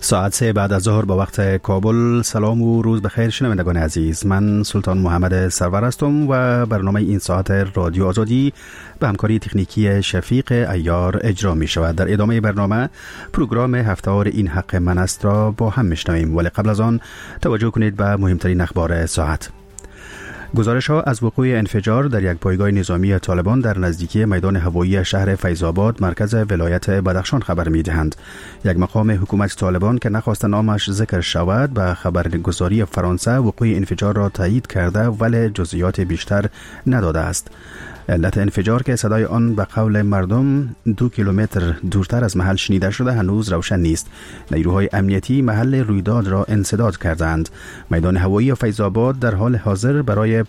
ساعت 3 بعد از ظهر با وقت کابل. سلام و روز بخیر شنوندگان عزیز. من سلطان محمد سرور هستم و برنامه این ساعت رادیو آزادی به همکاری تکنیکی شفیق عیار اجرا می شود. در ادامه برنامه پروگرام هفته‌وار این حق من است را با هم میشنویم، ولی قبل از آن توجه کنید به مهمترین اخبار ساعت. گزارش ها از وقوع انفجار در یک پایگاه نظامی طالبان در نزدیکی میدان هوایی شهر فیض آباد مرکز ولایت بدخشان خبر می دهند. یک مقام حکومت طالبان که نخواست نامش ذکر شود به خبرگزاری فرانسه وقوع انفجار را تایید کرده ولی جزئیات بیشتر نداده است. علت انفجار که صدای آن به قول مردم 2 کیلومتر دورتر از محل شنیده شده هنوز روشن نیست. نیروهای امنیتی محل رویداد را انسداد کردند. میدان هوایی فیض آباد در حال حاضر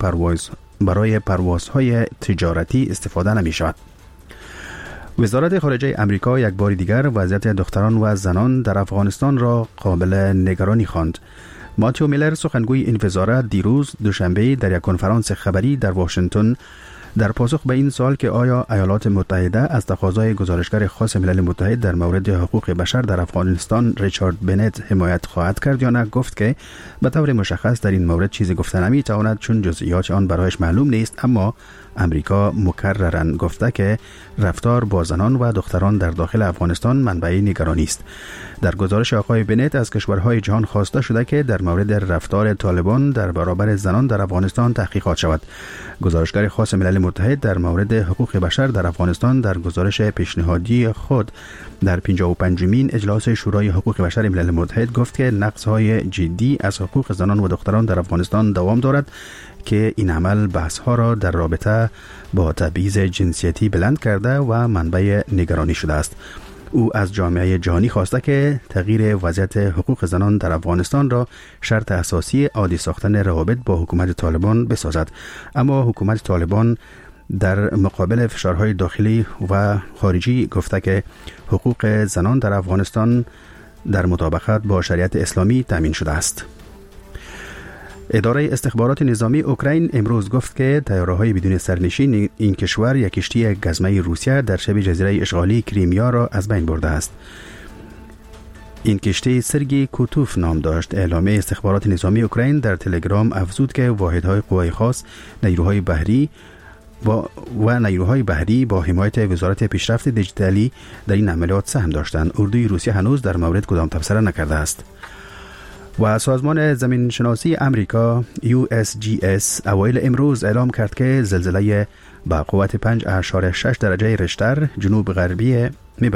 برای پروازهای تجارتی استفاده نمی شود. وزارت خارجه امریکا یک بار دیگر وضعیت دختران و زنان در افغانستان را قابل نگرانی خواند. ماتیو میلر سخنگوی این وزارت دیروز دوشنبه در یک کنفرانس خبری در واشنگتن در پاسخ به این سوال که آیا ایالات متحده از تقاضای گزارشگر خاص ملل متحد در مورد حقوق بشر در افغانستان ریچارد بنت حمایت خواهد کرد یا نه، گفت که به طور مشخص در این مورد چیزی گفته نمی‌تواند چون جزئیات آن برایش معلوم نیست، اما امریکا مکرراً گفته که رفتار با زنان و دختران در داخل افغانستان منبع نگرانی است. در گزارش آقای بنت از کشورهای جهان خواسته شده که در مورد رفتار طالبان در برابر زنان در افغانستان تحقیقات شود. گزارشگر خاص ملل متحد در مورد حقوق بشر در افغانستان در گزارش پیشنهادی خود در 55مین اجلاس شورای حقوق بشر ملل متحد گفت که نقض‌های جدی از حقوق زنان و دختران در افغانستان دوام دارد که این عمل بحث‌ها را در رابطه با تبعیض جنسیتی بلند کرده و منبع نگرانی شده است. او از جامعه جهانی خواسته که تغییر وضعیت حقوق زنان در افغانستان را شرط اساسی عادی ساختن روابط با حکومت طالبان بسازد، اما حکومت طالبان در مقابل فشارهای داخلی و خارجی گفته که حقوق زنان در افغانستان در مطابقت با شریعت اسلامی تامین شده است. اداره استخبارات نظامی اوکراین امروز گفت که طیاره‌های بدون سرنشین این کشور یک کشتی گزمه روسیه در شبه جزیره اشغالی کریمیا را از بین برده است. این کشتی سرگی کوتوف نام داشت. اعلامیه استخبارات نظامی اوکراین در تلگرام افزود که واحدهای قوای خاص، نیروهای بحری با حمایت وزارت پیشرفت دیجیتالی در این عملیات سهم داشتند. اردوی روسیه هنوز در مورد کدام تبصره نکرده است. و سازمان زمین شناسی امریکا USGS اوایل امروز اعلام کرد که زلزله با قوت 5.6 درجه ریشتر جنوب غربی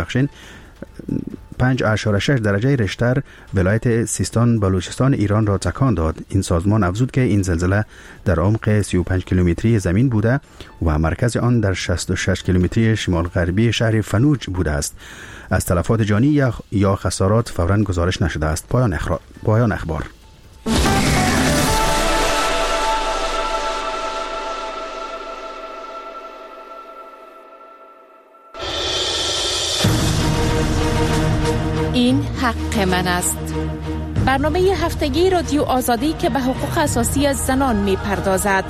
5.6 درجه ریشتر ولایت سیستان بلوچستان ایران را تکان داد. این سازمان افزود که این زلزله در عمق 35 کیلومتری زمین بوده و مرکز آن در 66 کیلومتری شمال غربی شهر فنوج بوده است. از تلفات جانی یا خسارات فوراً گزارش نشده است. پایان اخبار. این حق من است. برنامه هفتگی رادیو آزادی که به حقوق اساسی زنان می پردازد.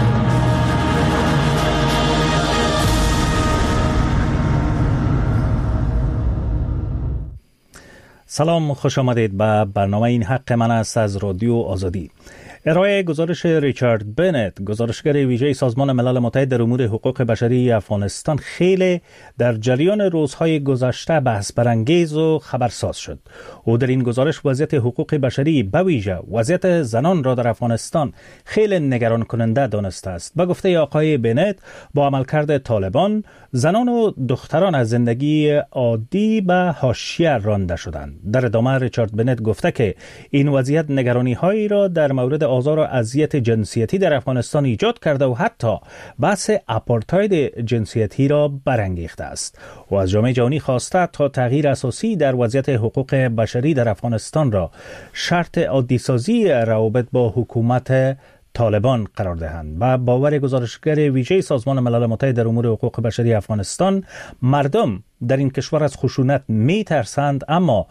سلام، خوش آمدید به برنامه این حق من است از رادیو آزادی. ارائه گزارش ریچارد بنت، گزارشگر ویژه سازمان ملل متحد در امور حقوق بشری افغانستان، خیلی در جریان روزهای گذشته بحث برانگیز و خبرساز شد. او در این گزارش وضعیت حقوق بشری به ویژه وضعیت زنان را در افغانستان خیلی نگران کننده دانسته است. به گفته آقای بنت، با عملکرد طالبان زنان و دختران از زندگی عادی به حاشیه رانده شدند. در ادامه ریچارد بنت گفته که این وضعیت نگرانی هایی را در مورد آزار و اذیت جنسیتی در افغانستان ایجاد کرده و حتی بحث آپارتاید جنسیتی را برانگیخته است. و از جامعه جهانی خواسته تا تغییر اساسی در وضعیت حقوق بشری در افغانستان را شرط عادی سازی روابط با حکومت طالبان قرار دهند. و باور گزارشگر ویژه سازمان ملل متحد در امور حقوق بشری افغانستان، مردم در این کشور از خشونت می ترسند، اما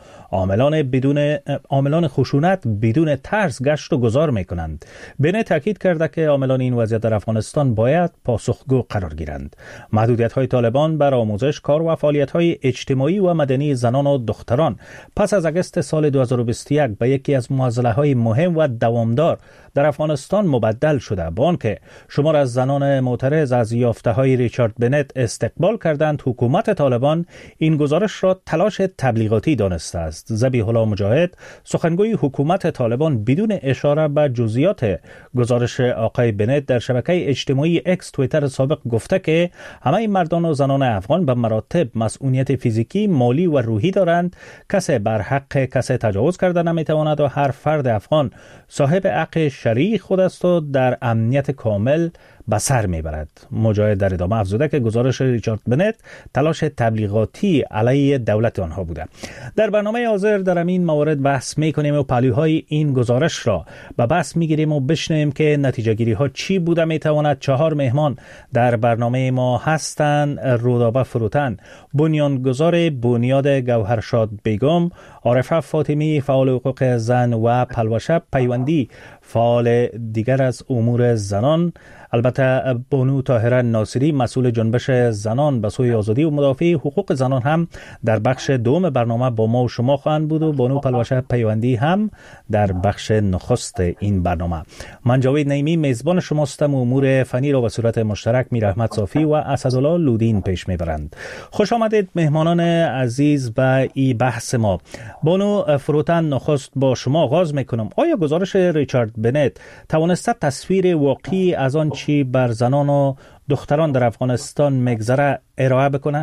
عاملان خشونت بدون ترس گشت و گذار می کنند. بنت تاکید کرده که عاملان این وضعیت در افغانستان باید پاسخگو قرار گیرند. محدودیت های طالبان بر آموزش، کار و فعالیت های اجتماعی و مدنی زنان و دختران پس از اگست سال 2021 به یکی از معضله های مهم و دوامدار در افغانستان مبدل شده. با آنکه شمار از زنان معترض از یافته های ریچارد بنت استقبال کردند، حکومت طالبان این گزارش را تلاش تبلیغاتی دانسته است. ذبیح الله مجاهد، سخنگوی حکومت طالبان، بدون اشاره به جزئیات گزارش آقای بنت در شبکه اجتماعی اکس توییتر سابق گفته که همه مردان و زنان افغان به مراتب مسئولیت فیزیکی، مالی و روحی دارند. کسی بر حق کسی تجاوز کرده نمیتواند و هر فرد افغان صاحب حق شرعی خود است و در امنیت کامل به سر میبرد. مجاهد در ادامه افزوده که گزارش ریچارد بنت تلاش تبلیغاتی علیه دولت آنها بوده. در برنامه حاضر در این موارد بحث میکنیم و پهلوهای این گزارش را به بحث میگیریم و بشنویم که نتیجه گیری ها چی بوده میتواند. 4 مهمان در برنامه ما هستند: رودابه فروتن، بنیانگذار بنیاد گوهرشاد بیگم، عارفه فاطمی، فعال حقوق زن، و پلوشه پیوندی، فعال دیگر از امور زنان. البته بانو طاهره ناصری، مسئول جنبش زنان به سوی آزادی و مدافع حقوق زنان، هم در بخش دوم برنامه با ما و شما خواهند بود و بانو پلوشه پیوندی هم در بخش نخست این برنامه. من جاوید نعیمی میزبان شما هستم. امور فنی را به صورت مشترک میر احمد صافی و اسدالله لودین پیش میبرند. خوش آمدید مهمانان عزیز به این بحث ما. بانو فروتن، نخست با شما آغاز میکنم. آیا گزارش ریچارد بنت توانسته تصویر واقعی از آن چی بر زنان و دختران در افغانستان میگذره ارائه بکنه؟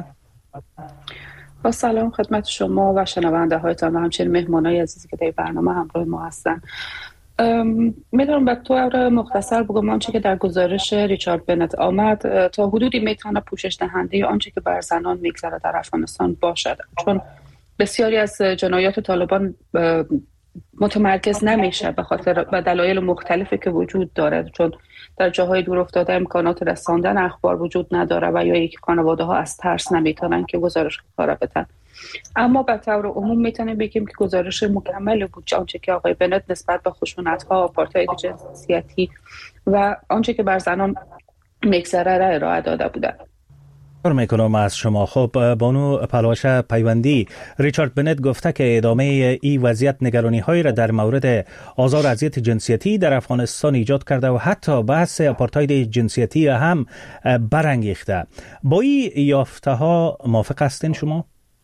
با سلام خدمت شما و شنونده هایتان و همچنین مهمانای عزیزی که در برنامه همراه ما هستن. میتونم به طور مختصر بگم آنچه که در گزارش ریچارد بنت آمد تا حدودی میتونه پوشش دهنده آنچه که بر زنان میگذره در افغانستان باشد، چون بسیاری از جنایات طالبان متمرکز نمیشه به خاطر و دلایل مختلفی که وجود داره، چون در جاهای دور افتاده امکانات رساندن اخبار وجود نداره و یا اینکه خانواده ها از ترس نمیتونن که گزارش کار بدن. اما به طور عموم میتونیم بگیم که گزارش مکمل بود آنچه که آقای بنت نسبت به خشونت ها، آپارتاید جنسیتی و آنچه که بر زنان میگذره را ارائه داده بودند. میکنم از شما. خب بانو پلوشه پیوندی، ریچارد بنت گفته که ادامه این وضعیت نگرانی هایی را در مورد آزار و اذیت جنسیتی در افغانستان ایجاد کرده و حتی بحث آپارتاید جنسیتی هم برانگیخته. با این یافته ها موافق هستین شما؟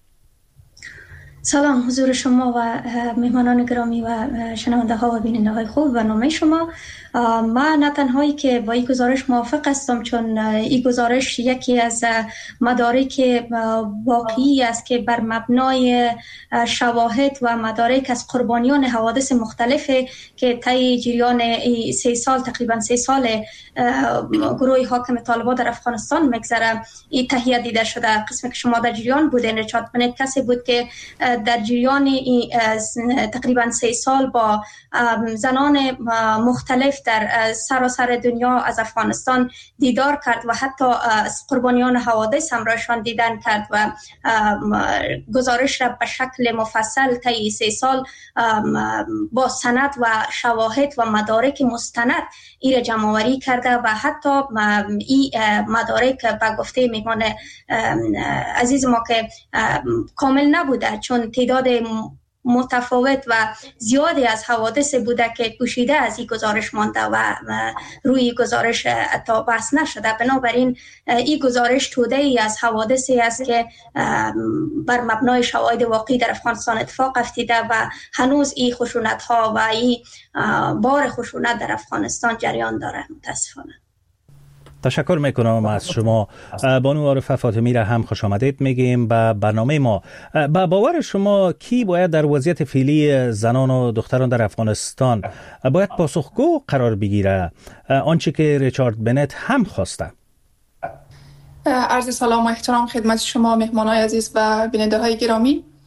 سلام حضور شما و مهمانان گرامی و شنونده ها و بیننده های خوب برنامه شما. من نه تنهایی که با این گزارش موافق هستم، چون این گزارش یکی از مدارک واقعی است که بر مبنای شواهد و مدارک از قربانیان حوادث مختلف که طی جریان 3 سال تقریبا 3 سال گروه حاکم طالبان در افغانستان میگذره این تهیه دیده شده. قسمی که شما در جریان بودین، ریچارد بنت کسی بود که در جریان تقریبا 3 سال با زنان مختلف در سراسر دنیا از افغانستان دیدار کرد و حتی قربانیان حوادث همراهشان دیدن کرد و گزارش را به شکل مفصل طی 3 سال با سند و شواهد و مدارک مستند این را جمع‌آوری کرده و حتی این مدارک به گفته میهمان عزیز ما که کامل نبوده، چون تعداد متفاوت و زیادی از حوادث بوده که پوشیده از این گزارش مانده و روی گزارش تا بحث نشده. بنابراین این گزارش توده ای از حوادثی است که بر مبنای شواهد واقعی در افغانستان اتفاق افتیده و هنوز این خشونت ها و این بار خشونت در افغانستان جریان داره متاسفانه. تشکر میکنم از شما. بانو عارفه فاطمی را هم خوش آمدید میگیم به برنامه ما. با باور شما کی باید در وضعیت فعلی زنان و دختران در افغانستان باید پاسخگو قرار بگیره، آنچه که ریچارد بنت هم خواسته؟ عرض سلام و احترام خدمت شما مهمانای عزیز و بیننده های گرامی.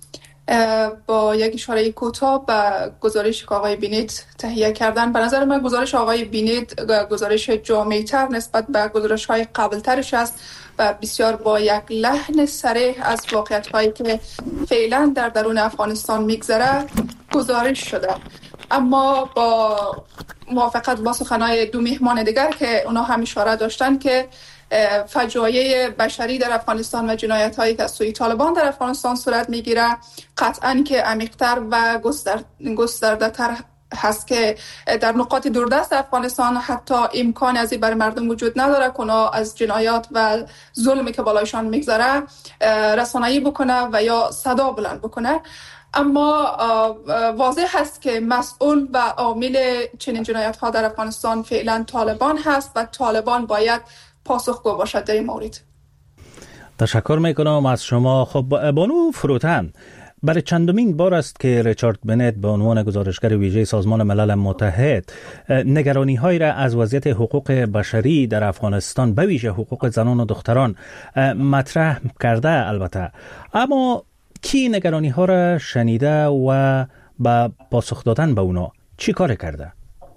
با یک اشاره کوتاه به گزارش که آقای بینت تهیه کردن، به نظر من گزارش آقای بینت گزارش جامع‌تر نسبت به گزارش‌های قبل‌ترش است و بسیار با یک لحن صریح از واقعیت‌هایی که فعلا در درون افغانستان میگذره گزارش شده. اما با موافقت با سخنهای دو میهمان دیگر که اونا هم اشاره داشتن که فجایع بشری در افغانستان و جنایت‌هایی که از سوی طالبان در افغانستان صورت میگیره قطعاً که عمیق‌تر و گسترده‌تر هست که در نقاط دوردست افغانستان حتی امکان از این برای مردم وجود نداره که اونا از جنایات و ظلمی که بالایشان میگذره رسانه‌ای بکنه و یا صدا بلند بکنه. اما واضح هست که مسئول و عامل چنین جنایت‌ها در افغانستان فعلا طالبان هست و طالبان باید پاسخگو باشد در این مورد. تشکر میکنم از شما. خب بانو فروتن، برای چندمین بار است که ریچارد بنت به عنوان گزارشگر ویژه سازمان ملل متحد نگرانی‌هایی را از وضعیت حقوق بشری در افغانستان به ویژه حقوق زنان و دختران مطرح کرده. البته اما کی نگرانی‌ها را شنیده و با پاسخ دادن به اونا چی کار کرده؟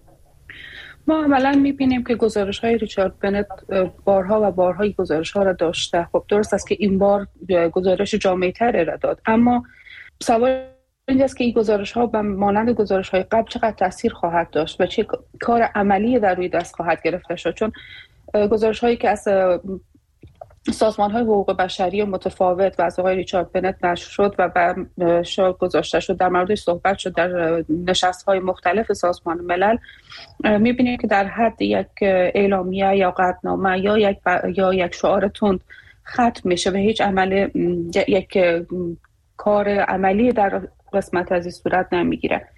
ما عملاً می‌بینیم که گزارش‌های ریچارد بنت بارها و بارها گزارش‌ها را داشته. خب درست است که این بار گزارش جامع‌تری را داد، اما سوال اینجاست که این گزارش‌ها به مانند گزارش‌های قبل چقدر تاثیر خواهد داشت و چه کار عملی در روی دست خواهد گرفته شد، چون گزارش‌هایی که از سازمان‌های حقوق بشری متفاوت و از آقای ریچارد بنت نشر شد و به شا گذاشته شد در موردش صحبت شد در نشست‌های مختلف سازمان ملل، می‌بینیم که در حد یک اعلامیه یا قطعنامه یا یک شعار تند ختم میشه و هیچ یک کار عملی در قسمت از این صورت نمیگیره.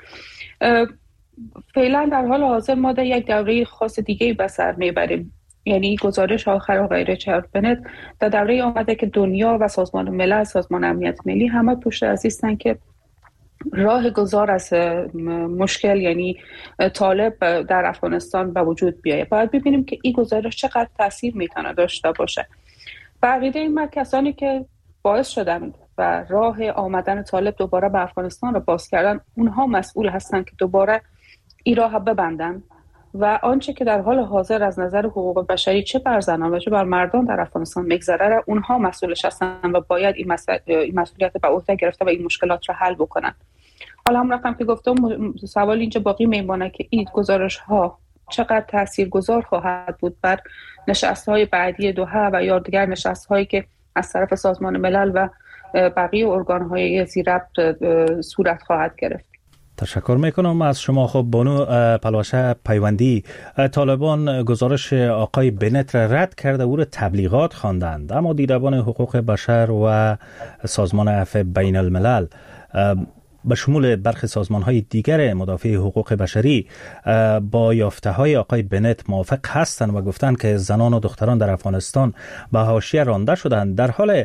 فعلا در حال حاضر ما در یک دوره خاص دیگه به سر میبریم، یعنی گزارش آخر آقای ریچارد بنت در دوره آمده که دنیا و سازمان ملل، سازمان امنیت ملی همه پشت از هستن که راه گذار از مشکل یعنی طالب در افغانستان به وجود بیاید. باید ببینیم که این گزارش چقدر تاثیر میتونه داشته باشه. بقیده این کسانی که باعث شدن و راه آمدن طالب دوباره به افغانستان را باز کردن، اونها مسئول هستند که دوباره این راه ببندن و آنچه که در حال حاضر از نظر حقوق بشری چه بر زنان و چه بر مردان در افغانستان میگذره، اونها مسئولش هستند و باید این مسئولیت به عهده گرفته و این مشکلات را حل بکنن. حالا هم رقم که گفتم، سوال اینجا باقی میمونه که این گزارش ها چقدر تاثیرگذار خواهد بود بر نشست‌های بعدی دوحه و یا دیگر نشست‌هایی که از طرف سازمان ملل و بقیه ارگان‌های زیرربط صورت خواهد گرفت. تشکر میکنم از شما. خب بانو پلوشه پیوندی، طالبان گزارش آقای بنت را رد کرده او را تبلیغات خواندند، اما دیدبان حقوق بشر و سازمان عفو بین الملل به شمول برخی سازمان‌های دیگر مدافع حقوق بشری با یافته‌های آقای بنت موافق هستند و گفتند که زنان و دختران در افغانستان به حاشیه رانده شدند. در حال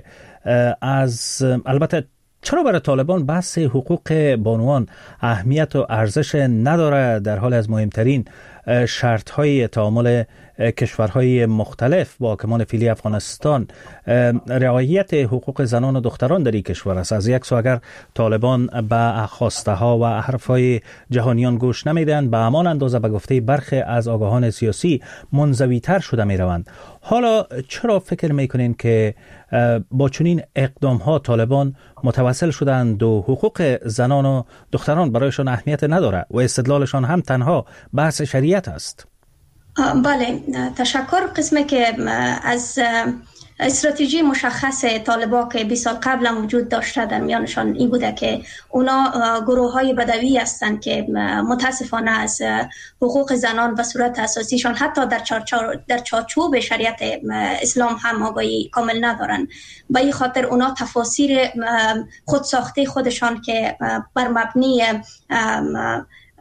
البته چرا برای طالبان بحث حقوق بانوان اهمیت و ارزش نداره، در حال از مهمترین شرط‌های تعامل کشورهای مختلف با حاکمان فعلی افغانستان رعایت حقوق زنان و دختران در این کشور است؟ از یک سو اگر طالبان به خواسته ها و حرفهای جهانیان گوش نمیدن، به همان اندازه به گفته برخی از آگاهان سیاسی منزوی‌تر شده میروند. حالا چرا فکر میکنین که با چنین اقدام ها طالبان متوسل شدند و حقوق زنان و دختران برایشان اهمیت نداره و استدلالشان هم تنها بحث شریعت است؟ بله، تشکر. قسمی که از استراتژی مشخص طالبان که 20 سال قبل هم وجود داشته در میانشان این بوده که اونا گروه های بدوی هستند که متاسفانه از حقوق زنان و صورت اساسیشان حتی در چارچوب شریعت اسلام هم آگاهی کامل ندارن. به این خاطر اونا تفاسیر خودساخته خودشان که بر مبنی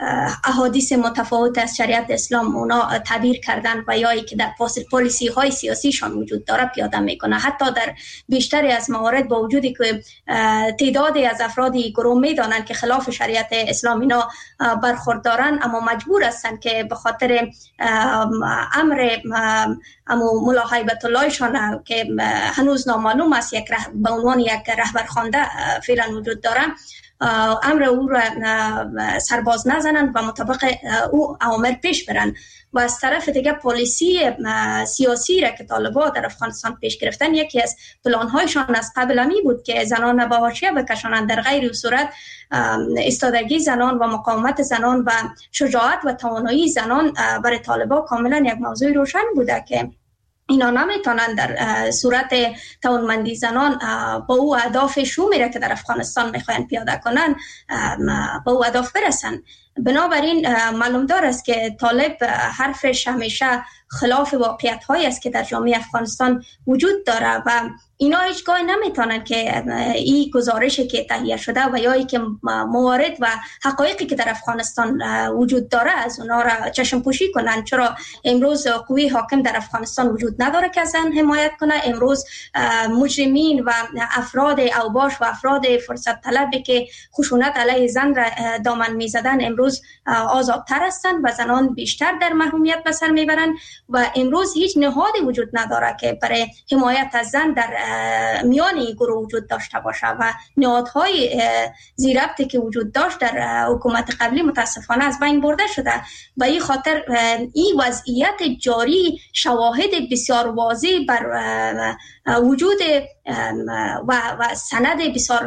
احادیث متفاوت از شریعت اسلام اونا تعبیر کردن و یا که در پالیسی های سیاسیشان وجود داره پیاده میکنه. حتی در بیشتری از موارد با وجودی که تعدادی از افرادی گروه میدانند که خلاف شریعت اسلام اینا برخوردارن، اما مجبور هستند که به خاطر امر ملا هیبت الله شان که هنوز نامعلوم است به عنوان یک رهبرخوانده فعلا وجود داره، امر او را سرباز نزنند و مطابق او اوامر پیش برند. و از طرف دیگه پالیسی سیاسی را که طالبان در افغانستان پیش گرفتن، یکی از پلان‌هایشان از قبل همی بود که زنان به حاشیه بکشانند. در غیر صورت ایستادگی زنان و مقاومت زنان و شجاعت و توانایی زنان برای طالبان کاملا یک موضوع روشن بوده که اینا نمیتونن در صورت توانمندی زنان با او اهداف شومی را که در افغانستان میخواین پیاده کنن با او اهداف برسن. بنابراین معلوم دار است که طالب حرفش همیشه خلاف واقعیت هایی است که در جامعه افغانستان وجود داره و اینا هیچگاه نمیتونن که این گزارشی که تهیه شده و یا ای که موارد و حقایقی که در افغانستان وجود داره از اونا را چشم پوشی کنن. چرا امروز قوی حاکم در افغانستان وجود نداره که زن حمایت کنه؟ امروز مجرمین و افراد اوباش و افراد فرصت طلبی که خشونت علیه زن را دامن میزدن امروز آزادتر هستند و زنان بیشتر در محرومیت به سر میبرند و امروز هیچ نهادی وجود نداره که برای حمایت از زن در میان این گروه وجود داشته باشه و نهادهای زیربطی که وجود داشت در حکومت قبلی متاسفانه از بین برده شده. و این خاطر این وضعیت جاری شواهد بسیار واضح بر وجود و سند بسیار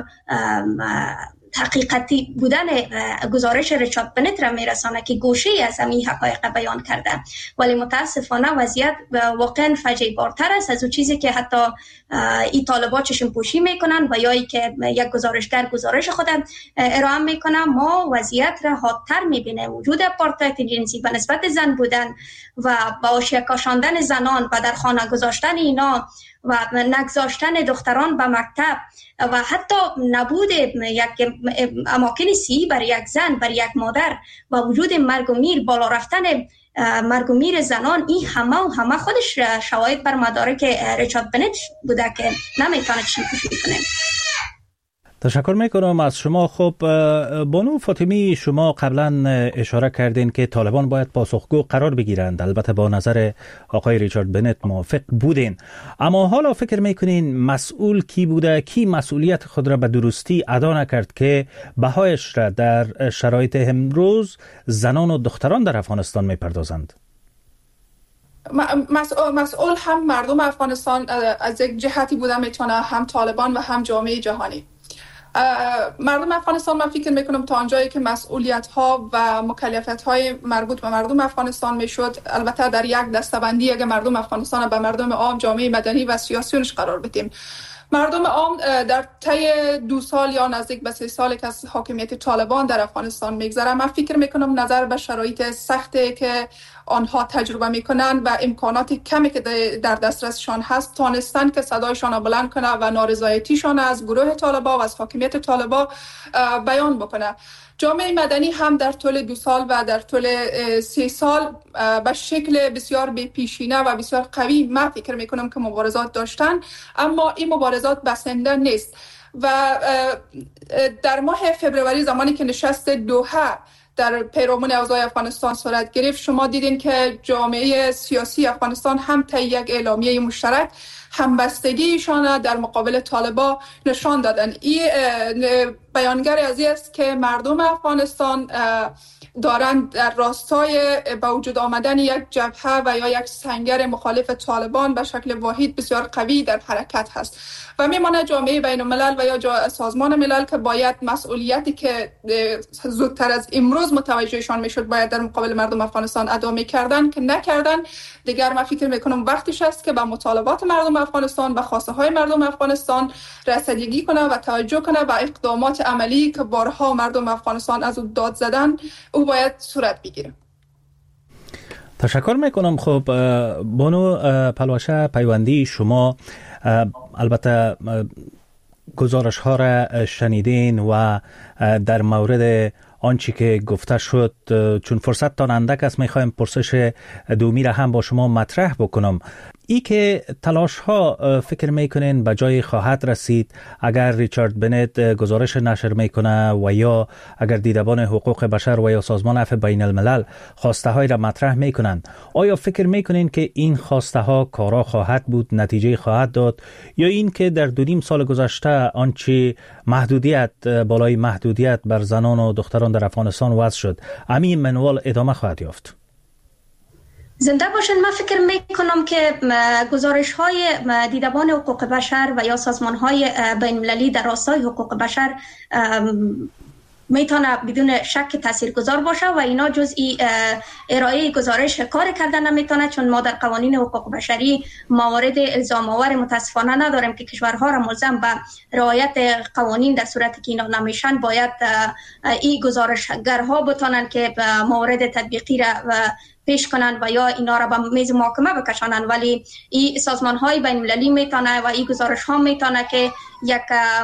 حقیقتی بودن گزارش ریچارد بنت را میرسانه که گوشه از همین حقایق بیان کرده، ولی متاسفانه وضعیت واقعا فجیع بارتر است از اون چیزی که حتی این طالبات چشم پوشی میکنن و یا ای که یک گزارشگر گزارش خود ارائه میکنه. ما وضعیت را حادتر میبینه، وجود آپارتاید جنسی به نسبت زن بودن و با حاشیه کشاندن زنان و در خانه گذاشتن اینا و نگذاشتن دختران به مکتب و حتی نبود یک اماکن صحی برای یک زن، برای یک مادر و وجود مرگ و میر، بالا رفتن مرگ و میر زنان، این همه خودش شواهد بر مدارک ریچارد بنت بوده که نمیتونه چی کنه. تشکر میکنم از شما. خب بانو فاطمی، شما قبلا اشاره کردین که طالبان باید پاسخگو قرار بگیرند. البته با نظر آقای ریچارد بنت موافق بودین، اما حالا فکر میکنین مسئول کی بوده، کی مسئولیت خود را به درستی ادا نکرد که بهایش را در شرایط امروز زنان و دختران در افغانستان میپردازند؟ مسئول هم مردم افغانستان از یک جهتی بوده میتونه، هم طالبان و هم جامعه جهانی. مردم افغانستان من فکر میکنم تا آنجایی که مسئولیت ها و مکلفیت های مربوط به مردم افغانستان میشد، البته در یک دسته‌بندی اگه مردم افغانستان به مردم عام، جامعه مدنی و سیاسیونش قرار بدیم. مردم عام در طی 2 سال یا نزدیک به 3 سال که از حاکمیت طالبان در افغانستان میگذره، من فکر میکنم نظر به شرایط سختی که آنها تجربه میکنن و امکانات کمی که در دسترسشان هست، تانستن که صدایشان را بلند کنه و نارضایتیشان از گروه طالبان و از حاکمیت طالبان بیان بکنه. جامعه مدنی هم در طول 2 سال و در طول 3 سال به شکل بسیار بی‌پیشینه و بسیار قوی من فکر میکنم که مبارزات داشتن، اما این مبارزات بسنده نیست. و در ماه فبروری زمانی که نشست دوحه در پیرامون اوضاع افغانستان صورت گرفت، شما دیدین که جامعه سیاسی افغانستان هم طی یک اعلامیه مشترک همبستگیشان در مقابل طالبان نشان دادن. این بیانگر از این است که مردم افغانستان دارند در راستای به وجود آمدن یک جبهه و یا یک سنگر مخالف طالبان به شکل واحد بسیار قوی در حرکت هست و میماند جامعه بین الملل و یا سازمان ملل که باید مسئولیتی که زودتر از امروز متوجهشان میشد باید در مقابل مردم افغانستان ادا میکردن که نکردن. دیگر من فکر میکنم وقتش است که به مطالبات مردم افغانستان، به خواسته های مردم افغانستان رسیدگی کنه و توجه کنه و اقدامات عملی که بارها مردم افغانستان از او داد زدن او باید صورت بگیره. تشکر میکنم. خب بانو پلوشه پیوندی، شما البته گزارش ها را شنیدین و در مورد آنچه که گفته شد. چون فرصت تان اندک است میخوایم پرسش دومی را هم با شما مطرح بکنم. ای که تلاش ها فکر میکنین به جای خواهد رسید اگر ریچارد بنت گزارش نشر میکنه و یا اگر دیدبان حقوق بشر و یا سازمان عفو بین الملل خواسته های را مطرح میکنن، آیا فکر میکنین که این خواسته ها کارا خواهد بود، نتیجه خواهد داد، یا این که در 2.5 سال گذشته آنچه محدودیت بالای محدودیت بر زنان و دختران در افغانستان وضع شد همین منوال ادامه خواهد یافت؟ زنده باشند. من فکر میکنم که گزارش های دیدبان حقوق بشر و یا سازمان های بین المللی در راستای حقوق بشر میتونه بدون شک تاثیرگذار باشه و اینا جزئی ارائه گزارش کار کردن نمیتونه، چون ما در قوانین حقوق بشری موارد الزام آور متاسفانه نداریم که کشورها را ملزم به رعایت قوانین در صورتی که اینا نمیشن باید این گزارشگرها بتونن که موارد تطبیقی را پیش کنن و یا اینا را به میز محاکمه بکشانن. ولی این سازمان های بین المللی میتونه و این گزارش ها میتونه که یک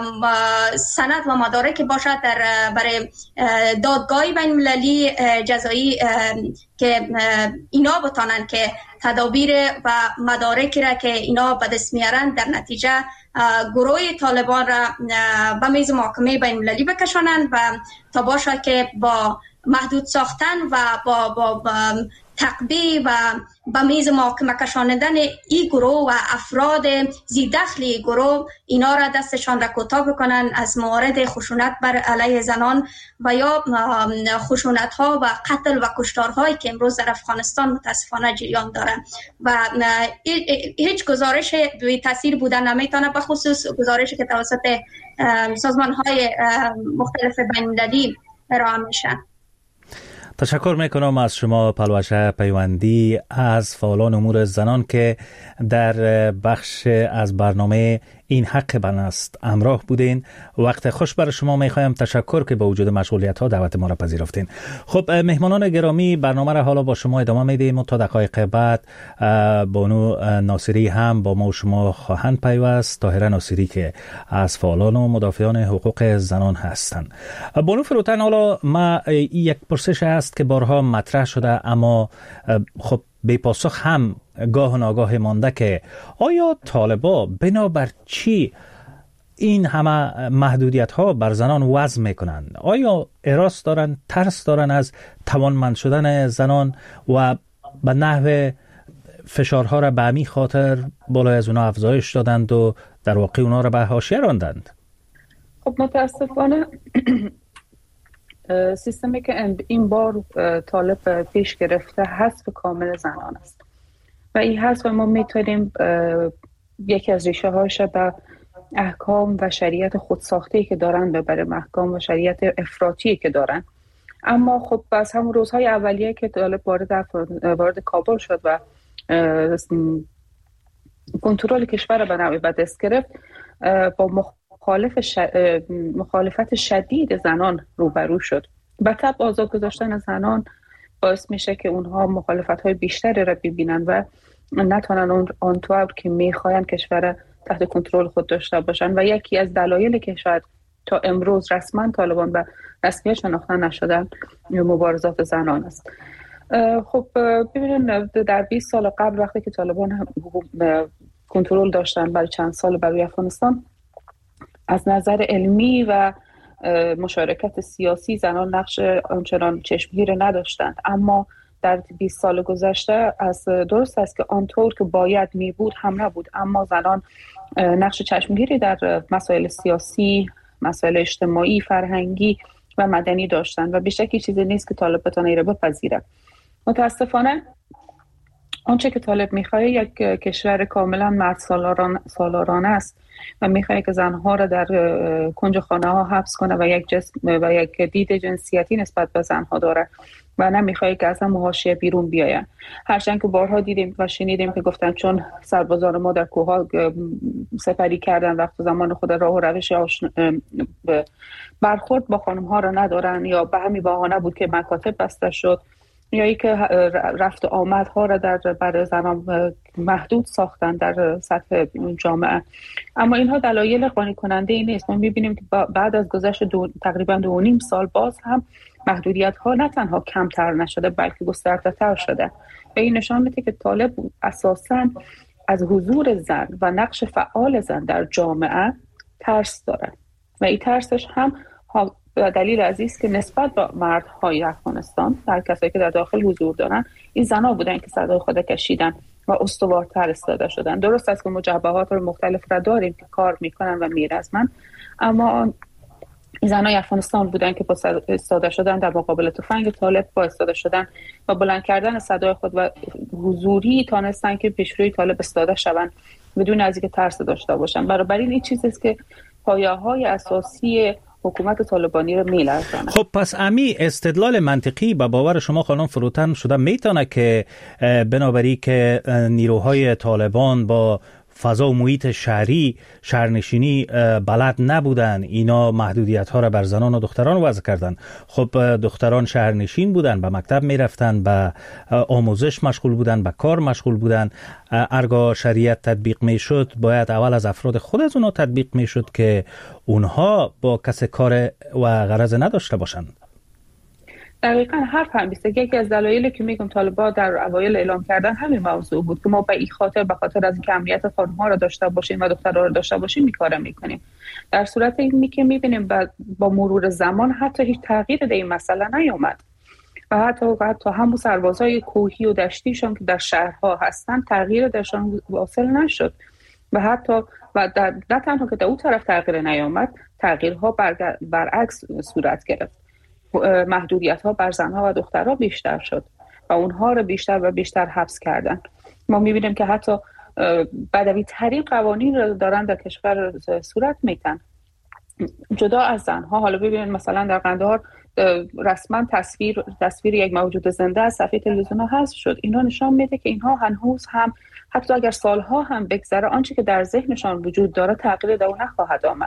سند و مدارک باشد برای دادگاه بین المللی جزایی که اینا بتونن که تدابیر و مدارکی را که اینا به دست میارن در نتیجه گروه طالبان را به میز محاکمه بین المللی بکشانن و تا باشه که با محدود ساختن و با تقبیه و به میز محاکمه کشاندن این گروه و افراد زیردخل گروه اینا را دستشان را کوتاه بکنن از موارد خشونت بر علیه زنان و یا خشونت ها و قتل و کشتارهایی که امروز در افغانستان متاسفانه جریان داره و هیچ گزارش دوی تاثیر بودن نمیتونه، به خصوص گزارشی که توسط سازمان های مختلف بین المللی ارائه میشه. تشکر میکنم از شما پلوشه پیوندی از فعالان امور زنان که در بخش از برنامه این حق من است همراه بودین. وقت خوش برای شما میخوایم. تشکر که با وجود مشغولیت ها دعوت ما را پذیرفتین. خب مهمانان گرامی، برنامه را حالا با شما ادامه میدیم. تا دقایق بعد بانو ناصری هم با ما و شما خواهند پیوست. طاهره ناصری که از فعالان و مدافعان حقوق زنان هستند. بانو فروتن، حالا ما یک پرسش هست که بارها مطرح شده اما خب بی پاسخ هم گاه و ناگاه مانده که آیا طالبا بنابر چی این همه محدودیت ها بر زنان وضع میکنن؟ آیا اراس دارن، ترس دارن از توانمند شدن زنان و به نحو فشارها را به همین خاطر بالای از اونا افزایش دادند و در واقع اونا را به حاشیه راندند؟ خب متاسفانه سیستمی که این بار طالب پیش گرفته حذف کامل زنان است و این حذف ما میتونیم یکی از ریشه هاش به احکام و شریعت خودساخته که دارن ببریم، احکام و شریعت افراطی که دارن. اما خب از همون روزهای اولیه که طالب وارد کابل شد و کنترل کشور به نوعی به دست گرفت، با مخالفت شدید زنان روبرو شد. به طبع آزاد گذاشتن زنان باعث میشه که اونها مخالفت‌های بیشتری را ببینن و نتونن آنطور که میخواین کشور تحت کنترل خود داشته باشن و یکی از دلایلی که شاید تا امروز رسما طالبان به رسمیت شناخته نشدن مبارزات زنان است. خب ببینید در 20 سال قبل وقتی که طالبان هم کنترل داشتن برای چند سال برای افغانستان، از نظر علمی و مشارکت سیاسی زنان نقش آنچنان چشمگیر نداشتند، اما در 20 سال گذشته درست است که آنطور که باید می بود هم نبود، اما زنان نقش چشمگیری در مسائل سیاسی، مسائل اجتماعی، فرهنگی و مدنی داشتند و به شکلی چیزی نیست که طالب بتونه ایره بپذیره. متاسفانه آنچه که طالب میخواه یک کشور کاملا مرد سالارانه است و میخواه که زنها را در کنج خانه ها حبس کنه و یک دید جنسیتی نسبت به زنها داره و نمیخواه که اصلا حاشیه بیرون بیاین. هرچند که بارها دیدیم و شنیدیم که گفتن چون سربازان ما در کوهها سپری کردن وقت زمان خود راه و روش برخورد با خانم ها را ندارن، یا به همین بهانه بود که مکاتب بسته شد، یا ای که رفت و آمدها را برای زنان محدود ساختن در سطح جامعه. اما اینها دلایل قانع کننده ای نیست. ما میبینیم که بعد از گذشت تقریبا 2.5 سال باز هم محدودیت ها نه تنها کمتر نشده بلکه گسترده‌تر شده و این نشان میده که طالب اساساً از حضور زن و نقش فعال زن در جامعه ترس داره و این ترسش هم دلیل عزیز که نسبت به مردهای افغانستان در کسایی که در داخل حضور دارن این زنها بودن که صدای خود کشیدن و استوارتر استفاده شدن. درست است که مجبهات مختلف را داریم که کار میکنن و میرزمن، اما این زنای افغانستان بودن که با استفاده شدن در مقابل تفنگ طالب، با استفاده شدن و بلند کردن صدای خود و حضوری تانستن که پیشروی طالب استفاده شوند بدون از اینکه ترس داشته باشن. برای این چیزی است که پایه‌های اساسی حکومت طالبانی رو میلرزانه. خب پس امی استدلال منطقی به باور شما خانم فروتن شده میتونه که بنابراین که نیروهای طالبان با فضا و محیط شهری شهرنشینی بلد نبودن، اینا محدودیت ها را بر زنان و دختران وضع کردن. خب دختران شهرنشین بودن، به مکتب میرفتن، به آموزش مشغول بودن، به کار مشغول بودن. ارگاه شریعت تطبیق میشد باید اول از افراد خود از اونها تطبیق میشد که اونها با کس کار و غرض نداشته باشند. دقیقاً حرف هم بیسته. یکی از دلایلی که میگم طالبان در اوایل اعلام کردن همین موضوع بود که ما به این خاطر از اینکه امنیت خانم‌ها را داشته باشیم و دخترها را داشته باشیم کار میکنیم. در صورت اینی که میبینیم با مرور زمان حتی هیچ تغییر در این مسئله نیامد و حتی همون سربازای کوهی و دشتیشون که در شهرها هستن تغییر درشان واصل نشد و نه تنها که در اون طرف تغییر نیامد، تغییرها برعکس صورت گرفت. محدودیت‌ها بر زنها و دخترها بیشتر شد و اونها رو بیشتر و بیشتر حبس کردن. ما می‌بینیم که حتی بدوی ترین قوانین رو دارن در کشور صورت میتن جدا از زنها. حالا ببینید مثلا در قندهار رسما تصویر یک موجود زنده از صفحه تلویزیون حذف شد. اینا نشان میده که اینها هنوز هم حتی اگر سالها هم بگذره آنچه که در ذهنشان وجود داره تغییر در اون نخواهد آمد.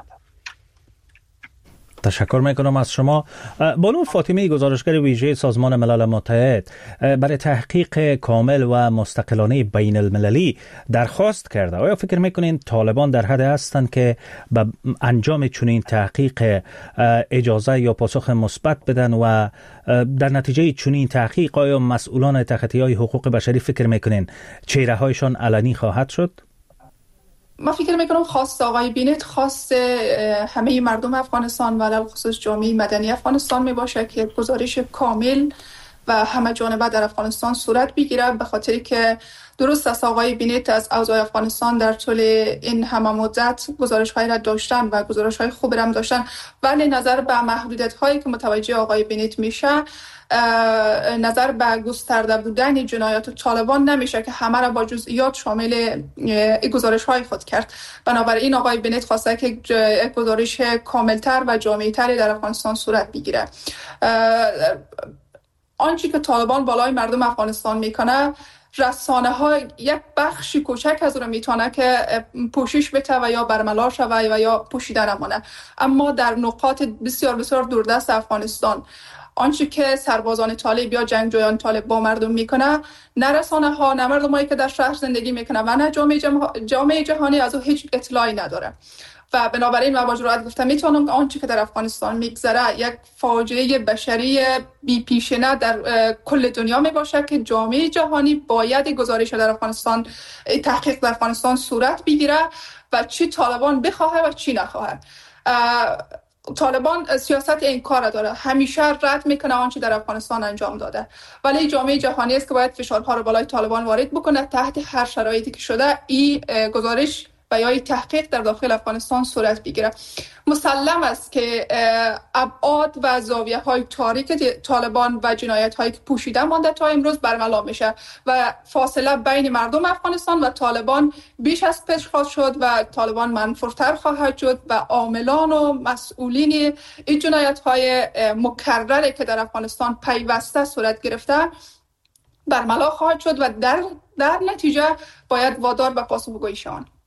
تشکر میکنم از شما. بانو فاطمی، گزارشگر ویژه سازمان ملل متحد، برای تحقیق کامل و مستقلانه بین المللی درخواست کرده. آیا فکر میکنین طالبان در حد هستند که به انجام چنین تحقیق اجازه یا پاسخ مثبت بدن و در نتیجه چنین تحقیق آیا مسئولان تحقیقی حقوق بشری فکر میکنین چهره هایشان علنی خواهد شد؟ من فکر میکنم خواست آقای بینت خواست همه مردم افغانستان و علاوه خصوص جامعه مدنی افغانستان می باشه که گزارش کامل و همه جانبه در افغانستان صورت بگیره، به خاطری که درست است آقای بینت از اوضاع افغانستان در طول این همه مدت گزارش‌هایی را داشتن و گزارش‌های خوب را هم داشتن، ولی نظر به محدودیت‌هایی که متوجه آقای بینت میشه، نظر به گسترده بودن جنایات طالبان نمیشه که همه را با جزئیات شامل گزارش‌های خود کرد. بنابراین آقای بینت خواسته که گزارش کاملتر و جامع‌تری در افغانستان صورت بگیره. آنچه که طالبان بالای مردم افغانستان میکنه، رسانه ها یک بخشی کوچک از اون میتونه که پوشش بده و یا برملا شوه و یا پوشیده نمونه، اما در نقاط بسیار بسیار دوردست افغانستان آنچه که سربازان طالب یا جنگجویان طالب با مردم میکنه، نه رسانه ها نه مردمایی که در شهر زندگی میکنه و نه جامعه جهانی از او هیچ اطلاعی نداره و بنابراین من با جرئت گفتم میتونم آنچه که در افغانستان میگذره یک فاجعه بشری بی پیشینه در کل دنیا میباشه که جامعه جهانی باید گزارش در افغانستان، تحقیق در افغانستان صورت بگیره و چی طالبان بخواه و چی نخواه. طالبان سیاست این کار داره، همیشه رد میکنه آنچه در افغانستان انجام داده، ولی جامعه جهانی است که باید فشارها رو بالای طالبان وارد بکنه تحت هر شرایطی که شده این گزارش و یا تحقیق در داخل افغانستان صورت بگیره. مسلم است که ابعاد و زاویه های تاریک طالبان و جنایت هایی که پوشیده مانده تا امروز برملا میشه و فاصله بین مردم افغانستان و طالبان بیش از پیش خواهد شد و طالبان منفورتر خواهد شد و عاملان و مسئولین این جنایت های مکرره که در افغانستان پیوسته صورت گرفته برملا خواهد شد و در نتیجه باید وادار به پاسخگویی شوند.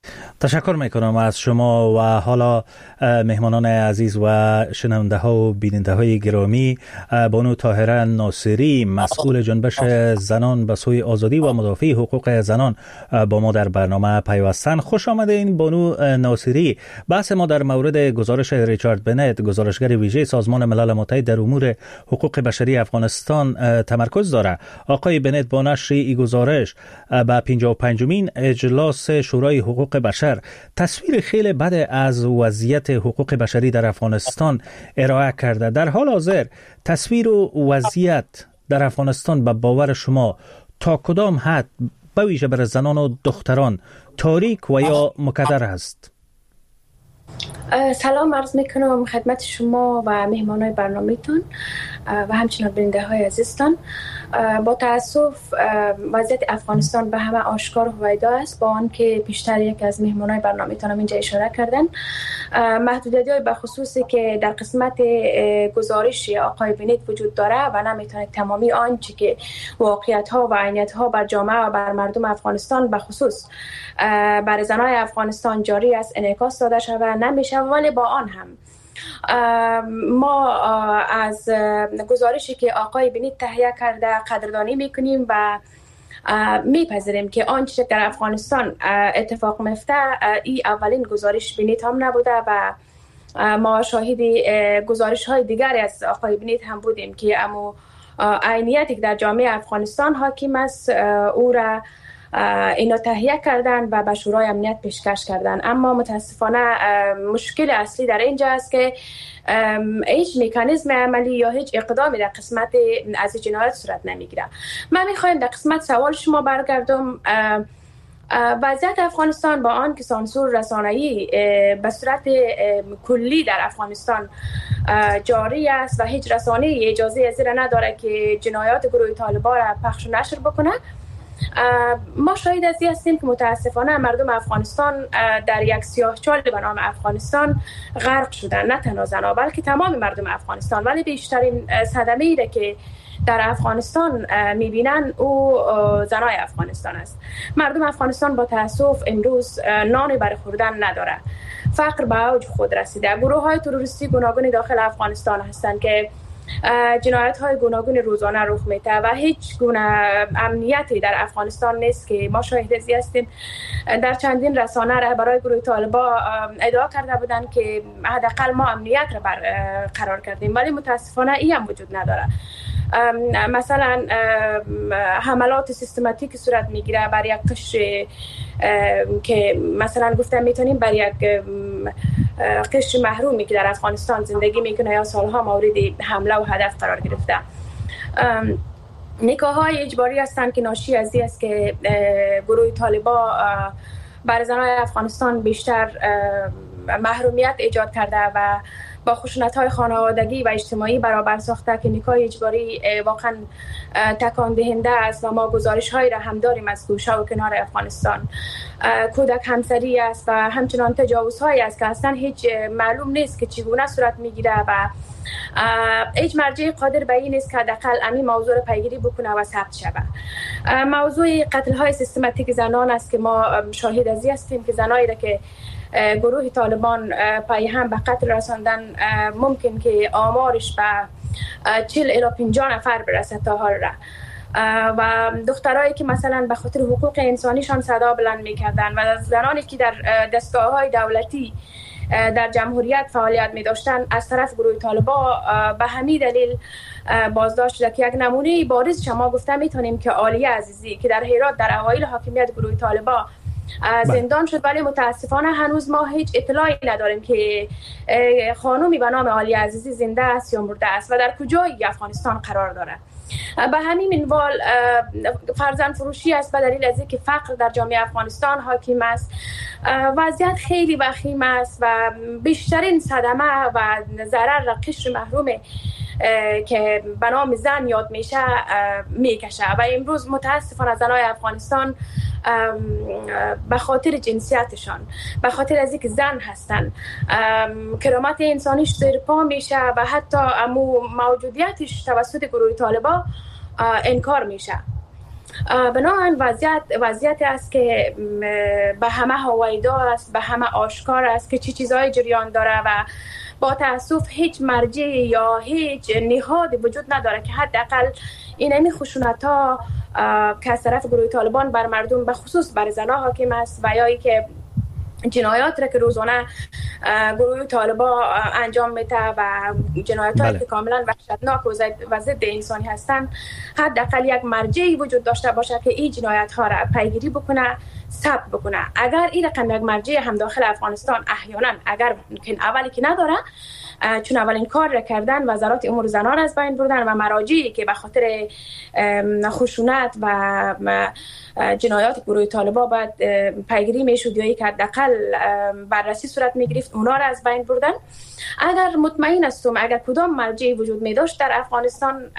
تشکر میکنم از شما. و حالا مهمانان عزیز و شنونده ها و بیننده های گرامی، بانو طاهره ناصری، مسئول جنبش زنان به سوی آزادی و مدافع حقوق زنان، با ما در برنامه پیوستن. خوش آمدین بانو ناصری. بحث ما در مورد گزارش ریچارد بنت، گزارشگر ویژه سازمان ملل متحد در امور حقوق بشری افغانستان تمرکز داره. آقای بنت با نشر این گزارش به 55مین اجلاس شورای حقوق بشر تصویر خیلی بد از وضعیت حقوق بشری در افغانستان ارائه کرده. در حال حاضر تصویر و وضعیت در افغانستان به باور شما تا کدام حد به ویژه برای زنان و دختران تاریک و یا مکدر است؟ سلام عرض میکنم خدمت شما و مهمانای برنامه‌تون و همچنین بیننده های عزیزتان. با تاسف وضعیت افغانستان به همه آشکار و هویدا است، با آنکه پیشتر یک از مهمانای برنامه‌تان هم اینجا اشاره کردن. محدودیت‌های به خصوصی که در قسمت گزارش آقای بنت وجود داره و نمیتونه تمامی آنچه که واقعیت‌ها و عینیت‌ها بر جامعه و بر مردم افغانستان به خصوص بر زنای افغانستان جاری است انعکاس داده شود نمیشه. ولی با آن هم ما از گزارشی که آقای بنت تهیه کرده قدردانی میکنیم و میپذیریم که آنچه در افغانستان اتفاق میفته این اولین گزارش بنت هم نبوده و ما شاهد گزارش های دیگری از آقای بنت هم بودیم که اما عینیتی که در جامعه افغانستان حاکم است او را اینا تهیه کردن و به شورای امنیت پیشکش کردن. اما متاسفانه مشکل اصلی در اینجا است که هیچ مکانیزم عملی یا هیچ اقدامی در قسمت از جنایت صورت نمیگیره. من میخوایم در قسمت سوال شما برگردم. وضعیت افغانستان با آن که سانسور رسانه‌ای به صورت کلی در افغانستان جاری است و هیچ رسانه‌ای اجازه از این نداره که جنایات گروه طالبان را پخش و نشر بکنه، ما شاهد از این هستیم که متاسفانه مردم افغانستان در یک سیاهچال به نام افغانستان غرق شدن. نه تنها زنها بلکه تمام مردم افغانستان. ولی بیشترین صدمه ایره که در افغانستان میبینن او زنای افغانستان است. مردم افغانستان با تاسف امروز نانی برای خوردن نداره. فقر به اوج خود رسیده. گروه های تروریستی گوناگون داخل افغانستان هستند که جنایت های گوناگون روزانه رخ میده و هیچ گونه امنیتی در افغانستان نیست که ما شاهد ازی هستیم. در چندین رسانه رهبرای گروه طالبان ادعا کرده بودند که حداقل ما امنیت را برقرار کردیم، ولی متاسفانه این هم وجود نداره. مثلا حملات سیستماتیک صورت میگیره بر یک قشر که مثلا گفتم میتونیم بر یک قشر محرومی که در افغانستان زندگی میکنه یا سالها مورد حمله و هدف قرار گرفته. نکاح‌های اجباری هستند که ناشی از این است که گروه طالبان بر زنان افغانستان بیشتر محرومیت ایجاد کرده و با خشونت‌های خانوادگی و اجتماعی برابر ساخته که نکاح اجباری واقعا تکان دهنده است و ما گزارش‌هایی را هم داریم از گوشه و کنار افغانستان. کودک همسری است و همچنان تجاوزهایی است که اصلا هیچ معلوم نیست که چگونه صورت میگیره و هیچ مرجع قادر به این نیست که حداقل همین موضوع را پیگیری بکنه و ثبت شود. موضوع قتل‌های سیستماتیک زنان است که ما شاهد از این هستیم که زنایی را که گروه طالبان پای هم به قتل رساندن ممکن که آمارش به 40 الی 50 نفر برسه تا حال را. و دخترایی که مثلا به خاطر حقوق انسانیشان صدا بلند میکردن و زنانی که در دستگاه‌های دولتی در جمهوریت فعالیت می داشتن از طرف گروه طالبان به همین دلیل بازداشت شده که یک نمونه بارز شما گفته میتونیم که عالیه عزیزی که در هرات در اوایل حاکمیت گروه طالبان زندان شد، ولی متاسفانه هنوز ما هیچ اطلاعی نداریم که خانومی به نام عالیه عزیزی زنده است یا مرده است و در کجای افغانستان قرار داره. به همین منوال فرزند فروشی است به دلیل از اینکه فقر در جامعه افغانستان حاکم است. وضعیت خیلی وخیم است و بیشترین صدمه و ضرر را قشر محروم که به نام زن یاد میشه میکشه و امروز متاسفانه زنای افغانستان به خاطر جنسیتشان، به خاطر از اینکه زن هستن، کرامت انسانیش زیر پا میشه و حتی موجودیتش توسط گروه طالبان انکار میشه. بنابراین وضعیت است که به همه هویدا است، به همه آشکار است که چه چیزهای جریان داره و با تاسف هیچ مرجع یا هیچ نهادی وجود نداره که حداقل این خشونت‌ها که از طرف گروه طالبان بر مردم به خصوص بر زنان حاکم است و یا که جنایات را که روزانه گروه طالبان انجام میده و جنایاتی که کاملا وحشتناک و ضد انسانی هستند، حداقل یک مرجعی وجود داشته باشه که این جنایت ها را پیگیری بکنه، ثبت بکنه. اگر این رقم یک مرجع هم داخل افغانستان احیانا اگر ممکن اولی که نداره، چون اولین کار را کردن وزارت امور زنان از بین بردن و مراجعی که به خاطر خشونت و جنایات گروه طالبان باید پیگیری میشد یا یک حداقل بررسی صورت میگرفت، اونا را از بین بردن. اگر مطمئن هستم اگر کدام مرجعی وجود می داشت در افغانستان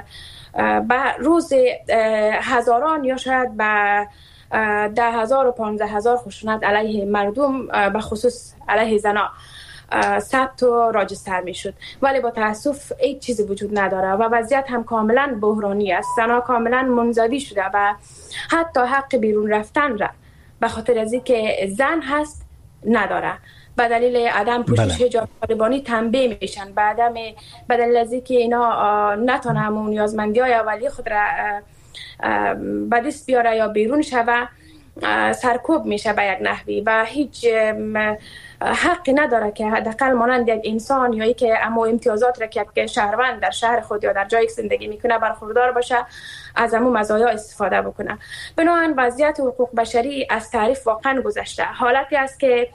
به روز هزاران یا شاید به 10,000 و 15,000 خشونت علیه مردم به خصوص علیه زنان ثبت و راجستر می شد، ولی با تاسف هیچ چیزی وجود نداره و وضعیت هم کاملا بحرانی است. زنها کاملا منزوی شده و حتی حق بیرون رفتن را به خاطر از اینکه زن هست نداره، به دلیل عدم پوشش حجاب طالبانی تنبیه میشن، به دلیل از اینکه اینا نتونه همون نیازمندی‌های اولیه خود را به دست بیاره یا بیرون شوه، سرکوب میشه به یک نحوی و هیچ حقی نداره که حداقل مانند یک انسان یا که اما امتیازات را که یک شهروند در شهر خود یا در جایی که زندگی میکنه برخوردار باشه، از همون مزایا استفاده بکنه. بنابراین وضعیت حقوق بشری از تعریف واقعا گذشته. حالتی است که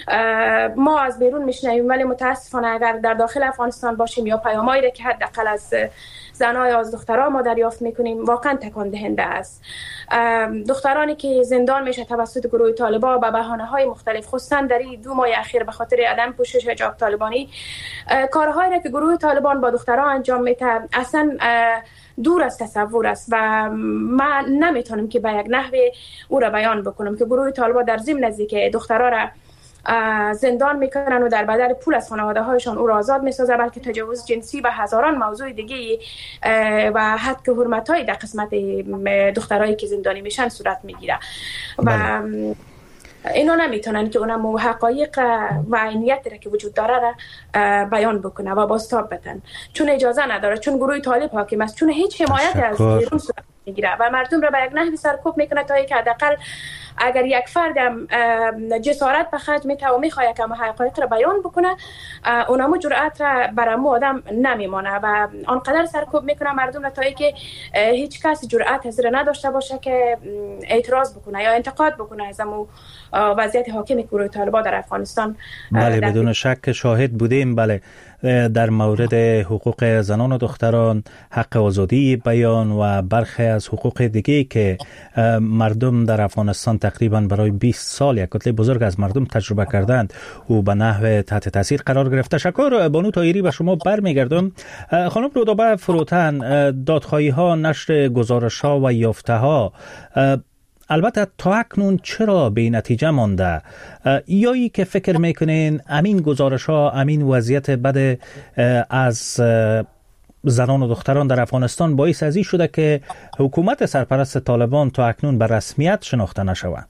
ما از بیرون میشنویم ولی متاسفانه اگر در داخل افغانستان باشیم یا پیامایی را که حداقل از زنای از دختران ما دریافت میکنیم واقعا تکان دهنده است. دخترانی که زندان میشه توسط گروه طالبان به بهانه‌های مختلف، خصوصا در این 2 ماه اخیر به خاطر عدم پوشش حجاب طالبانی، کارهایی را که گروه طالبان با دختران انجام میده اصلا دور از تصور است و من نمیتونم که به یک نحوه او را بیان بکنم که گروه طالبان در ضمن نزدیک دخترها را زندان میکنن و در بدل پول از خانواده هایشان او را آزاد میسازه، بلکه تجاوز جنسی و هزاران موضوع دیگه و حتی حرمت های در قسمت دخترایی که زندانی میشن صورت میگیره و اینا نمیتونن که اونم حقایق و عینیت را که وجود داره را بیان بکنه و بازتاب بدن، چون اجازه نداره، چون گروه طالب حاکم است، چون هیچ حمایتی از بیرون صورت میگیره و مردم را به یک نحوی سرکوب میکنه تا اینکه حداقل اگر یک فردم جسارت به خرج میده و میخواد که حقایق را بیان بکنه، اونم جرأت را برامو آدم نمیمانه و آنقدر سرکوب میکنه مردم را تا اینکه هیچ کس جرأت از را نداشته باشه که اعتراض بکنه یا انتقاد بکنه از وضعیت حاکم گروه طالبان در افغانستان. بله بدون شک شاهد بودیم. بله در مورد حقوق زنان و دختران، حق آزادی بیان و برخی از حقوق دیگه که مردم در افغانستان تقریبا برای 20 سال یک کتله بزرگ از مردم تجربه کردند و به نحو تحت تاثیر قرار گرفت. تشکر بانو طاهری. به شما برمیگردم. خانم رودابه فروتن، دادخواهی ها، نشر گزارش ها و یافته ها البته تا اکنون چرا به نتیجه مانده؟ یا ای که فکر میکنین امین گزارش ها، امین وضعیت بد از زنان و دختران در افغانستان باعث ازی شده که حکومت سرپرست طالبان تا اکنون به رسمیت شناخته نشود؟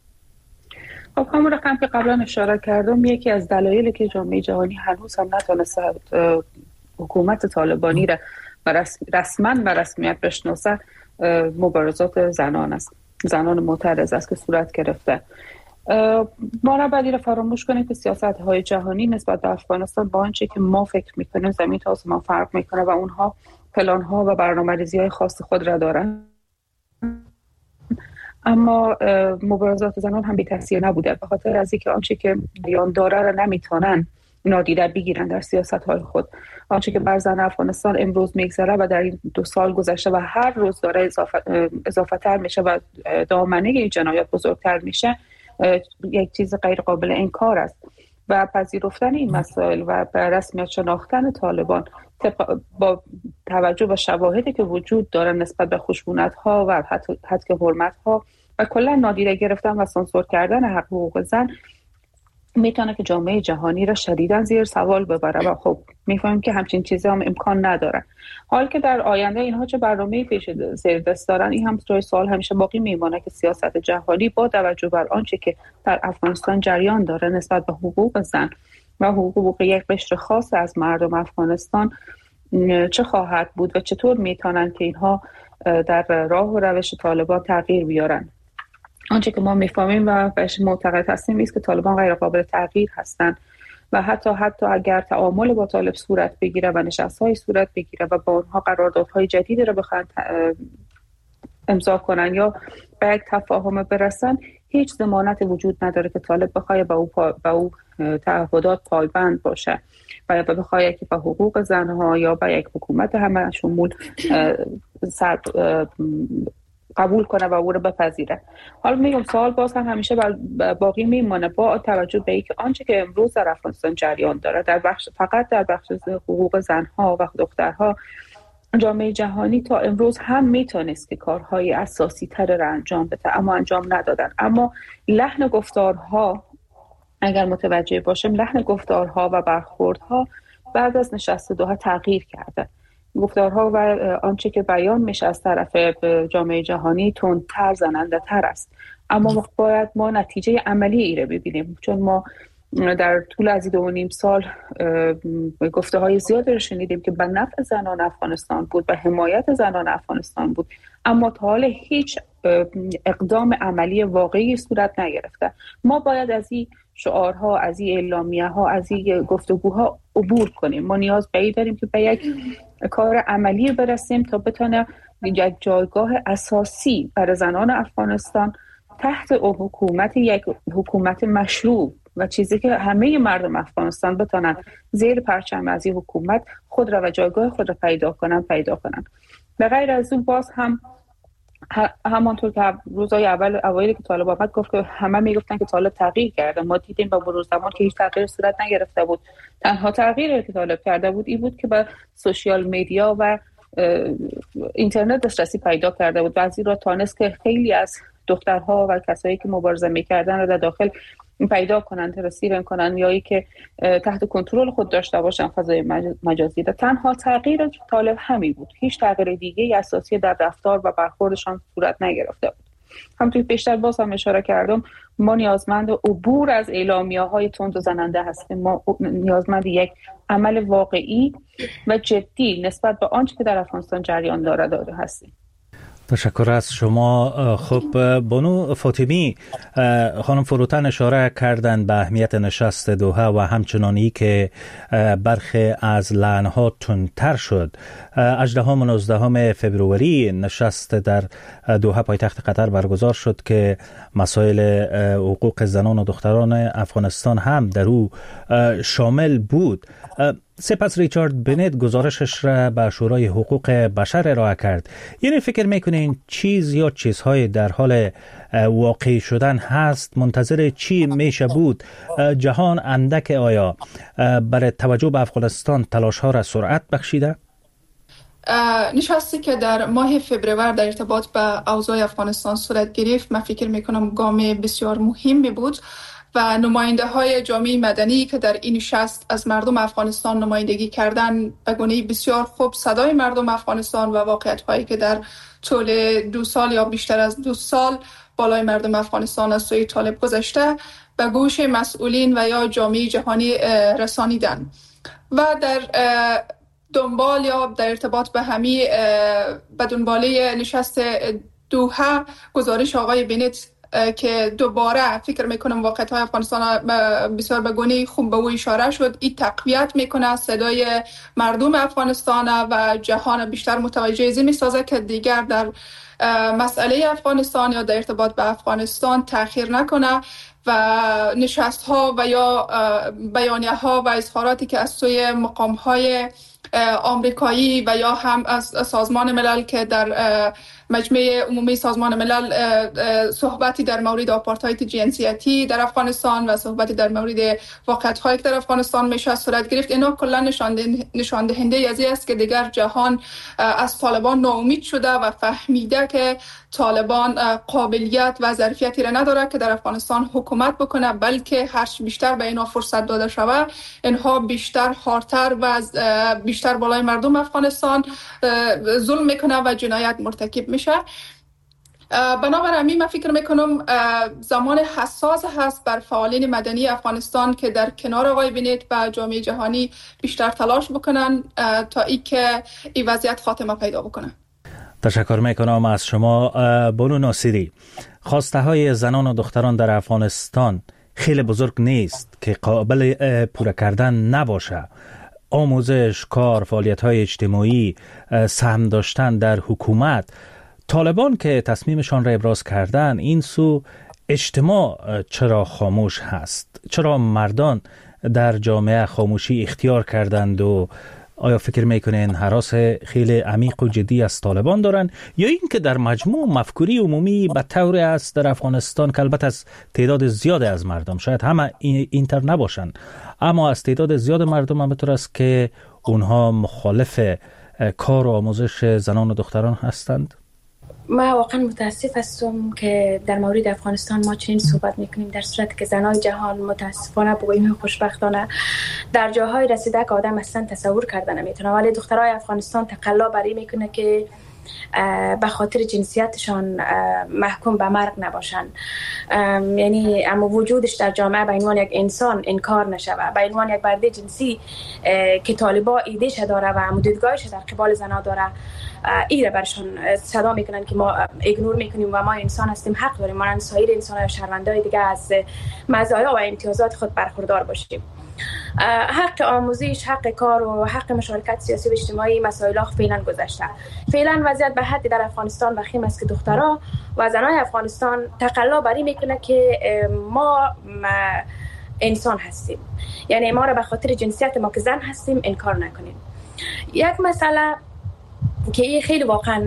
خب همون رقم که قبلا اشاره کردم، یکی از دلایلی که جامعه جهانی هنوز هم نتونسته حکومت طالبانی را رسما به رسمیت بشناسه مبارزات زنان است، زنان معترض است که صورت گرفته. ما نباید را فراموش کنیم که سیاست‌های جهانی نسبت به افغانستان با آنچه که ما فکر می‌کنیم زمین تا آسمان فرق می‌کنه و اونها پلان‌ها و برنامه‌ریزی‌های خاص خود را دارن. اما مبارزات زنان هم بی‌تأثیر نبوده، به خاطر از اینکه آنچه که بیان داره را نمی‌تونن نادیده بگیرن در سیاست‌های خود. آنچه که بر زن افغانستان امروز میگذره و در این 2 سال گذشته و هر روز داره اضافه تر میشه و دامنه این جنایات بزرگتر میشه، یک چیز غیر قابل انکار است و پذیرفتن این مسائل و به رسمیت شناختن طالبان با توجه به شواهدی که وجود داره نسبت به خشونت‌ها و حتی حرمت‌ها و کلا نادیده گرفتن و سانسور کردن حقوق زن میتونه که جامعه جهانی را شدیداً زیر سوال ببره و خب میفهمیم که همچین چیزی هم امکان نداره. حال که در آینده اینها چه برنامه‌ای پیش زیر دست دارن، این هم جای سوال همیشه باقی میمونه که سیاست جهانی با توجه بر آنچه که در افغانستان جریان داره نسبت به حقوق زن و حقوق یک قشر خاص از مردم افغانستان چه خواهد بود و چطور میتونن که اینها در راه و روش طالبان تغییر بیارن. آنچه که ما میفهمیم و بهش معتقد هستیم است که طالبان غیر قابل تغییر هستند و حتی اگر تعامل با طالب صورت بگیره و نشست‌های صورت بگیره و با اونها قراردادهای جدیدی رو بخوان امضا کنن یا به یک تفاهم برسن، هیچ ضمانت وجود نداره که طالب بخواد به او تعهدات پایبند باشه و بخواد که به حقوق زنها یا به یک حکومت همه شمول قبول کنه و او رو بپذیره. حالا میگم سوال باز هم همیشه باقی میمونه با توجه به اینکه آنچه که امروز در افغانستان جریان داره فقط در بخش حقوق زنها و دخترها، جامعه جهانی تا امروز هم میتونست که کارهای اساسی تر را انجام بده اما انجام ندادن. اما لحن گفتارها، اگر متوجه باشیم، لحن گفتارها و برخوردها بعد از نشست دوحه تغییر کرده. گفتارها و آنچه که بیان میشه از طرف جامعه جهانی تندتر، زننده تر است، اما باید ما نتیجه عملی ای رو ببینیم، چون ما در طول از 2.5 سال گفته های زیادی رو شنیدیم که به نفع زنان افغانستان بود، به حمایت زنان افغانستان بود، اما تا حالا هیچ اقدام عملی واقعی صورت نگرفته. ما باید از این شعارها، از این اعلامیه ها، از این گفتگوها عبور کنیم. ما نیاز به این داریم که به یک کار عملی برسیم تا بتونه یک جایگاه اساسی برای زنان افغانستان تحت حکومت، یک حکومت مشروع و چیزی که همه مردم افغانستان بتونن زیر پرچم از این حکومت خود را و جایگاه خود را پیدا کنن. به غیر از اون باز هم همانطور که روزهای اوایلی که طالب آمد گفت که همه میگفتن که طالب تغییر کرده. ما دیدیم با مرور زمان که هیچ تغییر صورت نگرفته بود. تنها تغییری که طالب کرده بود این بود که به سوشیال میدیا و اینترنت دسترسی پیدا کرده بود و از این را تانست که خیلی از دخترها و کسایی که مبارزه میکردن رو در داخل پیدا کنن، ترسیرن کنن یا ای که تحت کنترل خود داشته باشن فضای مجازی. تنها تغییر طالب همین بود، هیچ تغییر دیگه اساسی در رفتار و برخوردشان صورت نگرفته بود. همونطور پیشتر باز هم اشاره کردم، ما نیازمند عبور از اعلامیه‌های تند و زننده هستیم. ما نیازمند یک عمل واقعی و جدی نسبت به آنچه که در افغانستان جریان داره هستیم. تشکر از شما. خب بانو فاطمی، خانم فروتن اشاره کردند به اهمیت نشست دوحه و همچنانی که برخی از لعنها تندتر شد. 18 و 19 فبروری نشست در دوحه پایتخت قطر برگزار شد که مسائل حقوق زنان و دختران افغانستان هم در او شامل بود. سپس ریچارد بنت گزارشش را به شورای حقوق بشر ارائه کرد. یعنی فکر میکنین چیز یا چیزهای در حال واقع شدن هست؟ منتظر چی میشه بود؟ جهان اندک آیا برای توجه به افغانستان تلاش ها را سرعت بخشیده؟ نشستی که در ماه فبروری در ارتباط به اوضاع افغانستان صورت گرفت، من فکر میکنم گام بسیار مهمی بود و نماینده های جامعه مدنی که در این نشست از مردم افغانستان نمایندگی کردن به گونه بسیار خوب صدای مردم افغانستان و واقعیت هایی که در طول 2 سال یا بیشتر از 2 سال بالای مردم افغانستان از سوی طالب گذشته به گوش مسئولین و یا جامعه جهانی رسانیدن و در دنبال یا در ارتباط به همی به دنباله نشست دوحه گزارش آقای بنت که دوباره فکر میکنم واقعیت های افغانستان بسیار به گونه خوب به او اشاره شد، این تقویت میکنه صدای مردم افغانستان و جهان بیشتر متوجه زی میسازه که دیگر در مسئله افغانستان یا در ارتباط به افغانستان تأخیر نکنه و نشست ها و یا بیانیه ها و اظهاراتی که از سوی مقام های آمریکایی و یا هم از سازمان ملل که در مجمع عمومی سازمان ملل صحبتی در مورد آپارتاید جنسیتی در افغانستان و صحبتی در مورد واقعیت‌هایی که در افغانستان میشه صورت گرفت، اینا کلا نشان دهنده از این است که دیگر جهان از طالبان ناامید شده و فهمیده که طالبان قابلیت و ظرفیتی را نداره که در افغانستان حکومت بکنه، بلکه هرچی بیشتر به اینا فرصت داده شود اینها بیشتر خارتر و بیشتر بالای مردم افغانستان ظلم میکنه و جنایت مرتکب میشه. بنابراین من فکر میکنم زمان حساس هست بر فعالین مدنی افغانستان که در کنار آقای بینیت و جامعه جهانی بیشتر تلاش بکنن تا اینکه این وضعیت خاتمه پیدا بکنه. تشکر میکنم از شما بانو ناصری. خواسته های زنان و دختران در افغانستان خیلی بزرگ نیست که قابل پوره کردن نباشه. آموزش، کار، فعالیت های اجتماعی، سهم داشتن در حکومت. طالبان که تصمیمشان را ابراز کردن، این سو اجتماع چرا خاموش هست؟ چرا مردان در جامعه خاموشی اختیار کردند و آیا فکر میکنین هراس خیلی عمیق و جدی از طالبان دارن یا این که در مجموع مفکوری عمومی به طوری است در افغانستان که البته از تعداد زیاد از مردم، شاید همه اینطور نباشن، اما از تعداد زیاد مردم هم بطور است که اونها مخالف کار و آموزش زنان و دختران هستند؟ ما واقعا متاسف هستم که در مورد افغانستان ما چنین صحبت میکنیم، در صورتی که زنای جهان متاسفانه بگوییم خوشبختانه در جاهای رسیده که آدم اصلا تصور کردن نمیتونه، ولی دخترای افغانستان تقلا بری میکنه که به خاطر جنسیتشان محکوم به مرگ نباشن، یعنی اما وجودش در جامعه به عنوان یک انسان انکار نشوه، به عنوان یک برده جنسی که طالبا ایدهش داره و دیدگاهش در قبال زنا داره ایره برشان صدا میکنن که ما ایگنور میکنیم و ما انسان هستیم، حق داریم مانند سایر انسان‌ها و شهروندای دیگه از مزایا و امتیازات خود برخوردار باشیم. حق آموزش، حق کار و حق مشارکت سیاسی و اجتماعی مسائل فعلا گذشته. فعلا وضعیت به حدی در افغانستان وخیم است که دخترها و زنای افغانستان تقلا بری میکنه که ما انسان هستیم، یعنی ما را به خاطر جنسیت ما که زن هستیم انکار نکنیم. یک مسئله که خیلی واقعا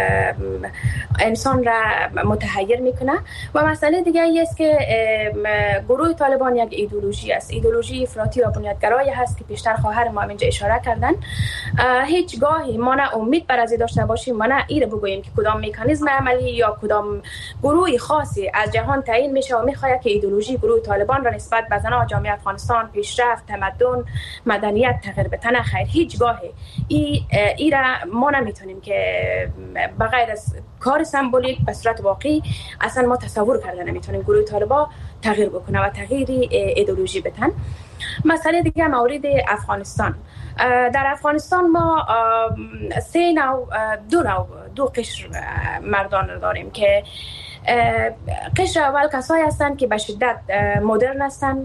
انسان را متحیر میکنه و مسئله دیگه ای است که گروه طالبان یک ایدئولوژی است، ایدئولوژی افراطی و بنیادگرایی هست که پیشتر خواهر ما اینجا اشاره کردن. هیچ گاهی ما نه امید بر از داشته باشیم، ما نه ایره بگوییم که کدام مکانیزم عملی یا کدام گروه خاصی از جهان تعیین میشه و میخواد که ایدئولوژی گروه طالبان را نسبت به زنان جامعه افغانستان پیشرفت، تمدن، مدنیت تغییر بده. خیر، هیچ گاهی ایره ما نمیتونیم که بغیر از کار سمبولیک به صورت واقعی اصلا ما تصور کرده نمیتونیم گروه طالبان تغییر بکنه و تغییری ایدئولوژی بدن. مسئله دیگه مورد افغانستان. در افغانستان ما دو قشر مردان داریم که قشر اول کسایی هستند که به شدت مدرن هستند،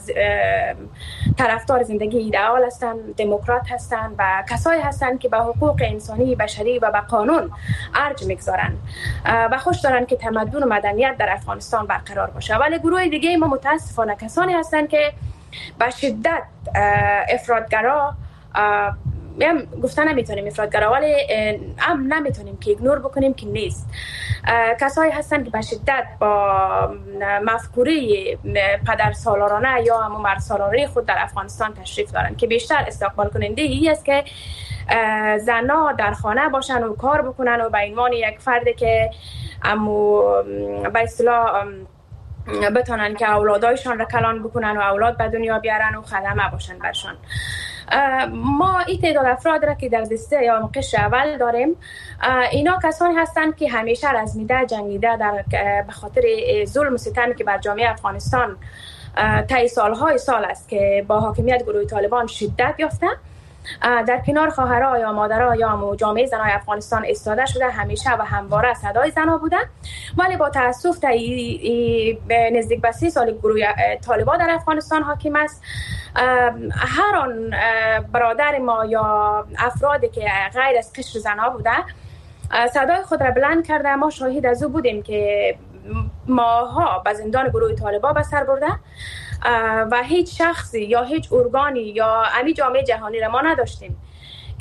طرفدار زندگی ایدئال هستند، دموکرات هستند و کسایی هستند که به حقوق انسانی بشری و به قانون ارج میگذارند و خوش دارند که تمدن و مدنیت در افغانستان برقرار باشه. ولی گروه دیگه ما متاسفانه کسانی هستند که به شدت افراطگرا، گفتن نمیتونیم افراطگرا ولی نمیتونیم که ایگنور بکنیم که نیست. کسایی هستن که به شدت با مفکوره پدرسالارانه یا هم مرسالاری خود در افغانستان تشریف دارن که بیشتر استقبال کننده ای است که زنها در خانه باشن و کار بکنن و به عنوان یک فرد که به اصطلاح بتونن که اولادایشان را کلان بکنن و اولاد به دنیا بیارن و خدمه باشن برشان. ما این تعداد افراد را که در دسته یا قشر اول داریم، اینا کسانی هستند که همیشه رزمیده جنگیده به خاطر ظلم و ستمی که بر جامعه افغانستان طی سالهای سال است که با حاکمیت گروه طالبان شدت یافته. در کنار خواهرها یا مادرها یا جامعه زنای افغانستان ایستاده شده، همیشه و همواره صدای زنها بوده. ولی با تاسف نزدیک به 30 سال گروه طالبان در افغانستان حاکم است. هر آن برادر ما یا افرادی که غیر از قشر زنها بوده صدای خود را بلند کرده. ما شاهد از او بودیم که ماها به زندان گروه طالبان به سر برده و هیچ شخصی یا هیچ ارگانی یا امی جامعه جهانی را ما نداشتیم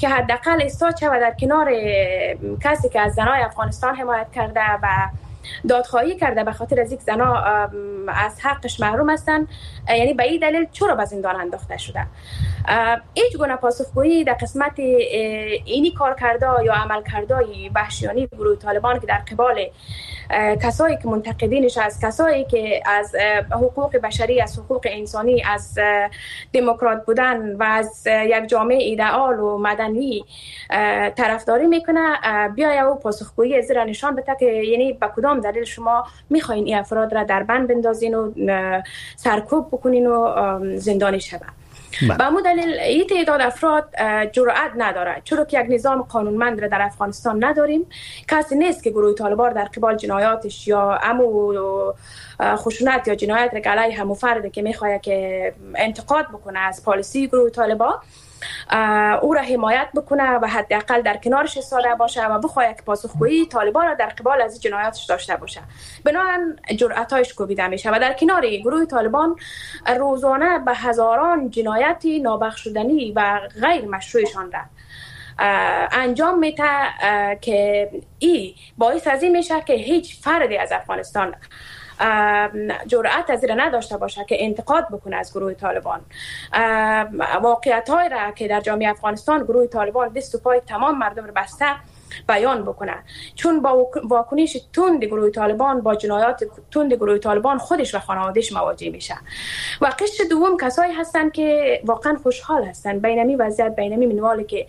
که حداقل ایستاد شود در کنار کسی که از زنای افغانستان حمایت کرده و دادخواهی کرده به خاطر از اینکه زنا از حقش محروم هستند، یعنی به این دلیل چرا به زندان انداخته شده. هیچ گونه پاسخگویی در قسمت اینی کار کرده یا عمل کرده وحشیانه گروه طالبان که در قبال کسایی که منتقدینش از کسایی که از حقوق بشری، از حقوق انسانی، از دموکرات بودن و از یک جامعه ایدئال و مدنی طرفداری میکنه، بیاید و پاسخگویی زیر نشان بده که یعنی به کدام دلیل شما میخواین این افراد را در بند بندازین و سرکوب بکنین و زندانی شوند. به همون دلیل این تعداد افراد جرأت نداره، چرا که یک نظام قانونمند را در افغانستان نداریم. کسی نیست که گروه طالبان در قبال جنایاتش یا امو خشونت یا جنایت را علیه همون فرد که میخواد که انتقاد بکنه از پالیسی گروه طالبان او را حمایت بکنه و حداقل در کنارش ایستاده باشه و بخواد که پاسخگویی طالبان را در قبال از جنایاتش داشته باشه. بنابراین جرأتایش کوبیده میشه و در کنار گروه طالبان روزانه به هزاران جنایتی نابخشودنی و غیر مشروعشان را انجام میده که این باعث از این میشه که هیچ فردی از افغانستان جرأت از این نداشته باشه که انتقاد بکنه از گروه طالبان. واقعیت‌های را که در جامعه افغانستان گروه طالبان دست و پای تمام مردم را بسته بیان بکنه، چون با واکنش تند گروه طالبان، با جنایات تند گروه طالبان خودش و خانواده‌اش مواجه میشه. و قشر دوم کسایی هستن که واقعا خوشحال هستن بینمی وضعیت، بینمی منوالی که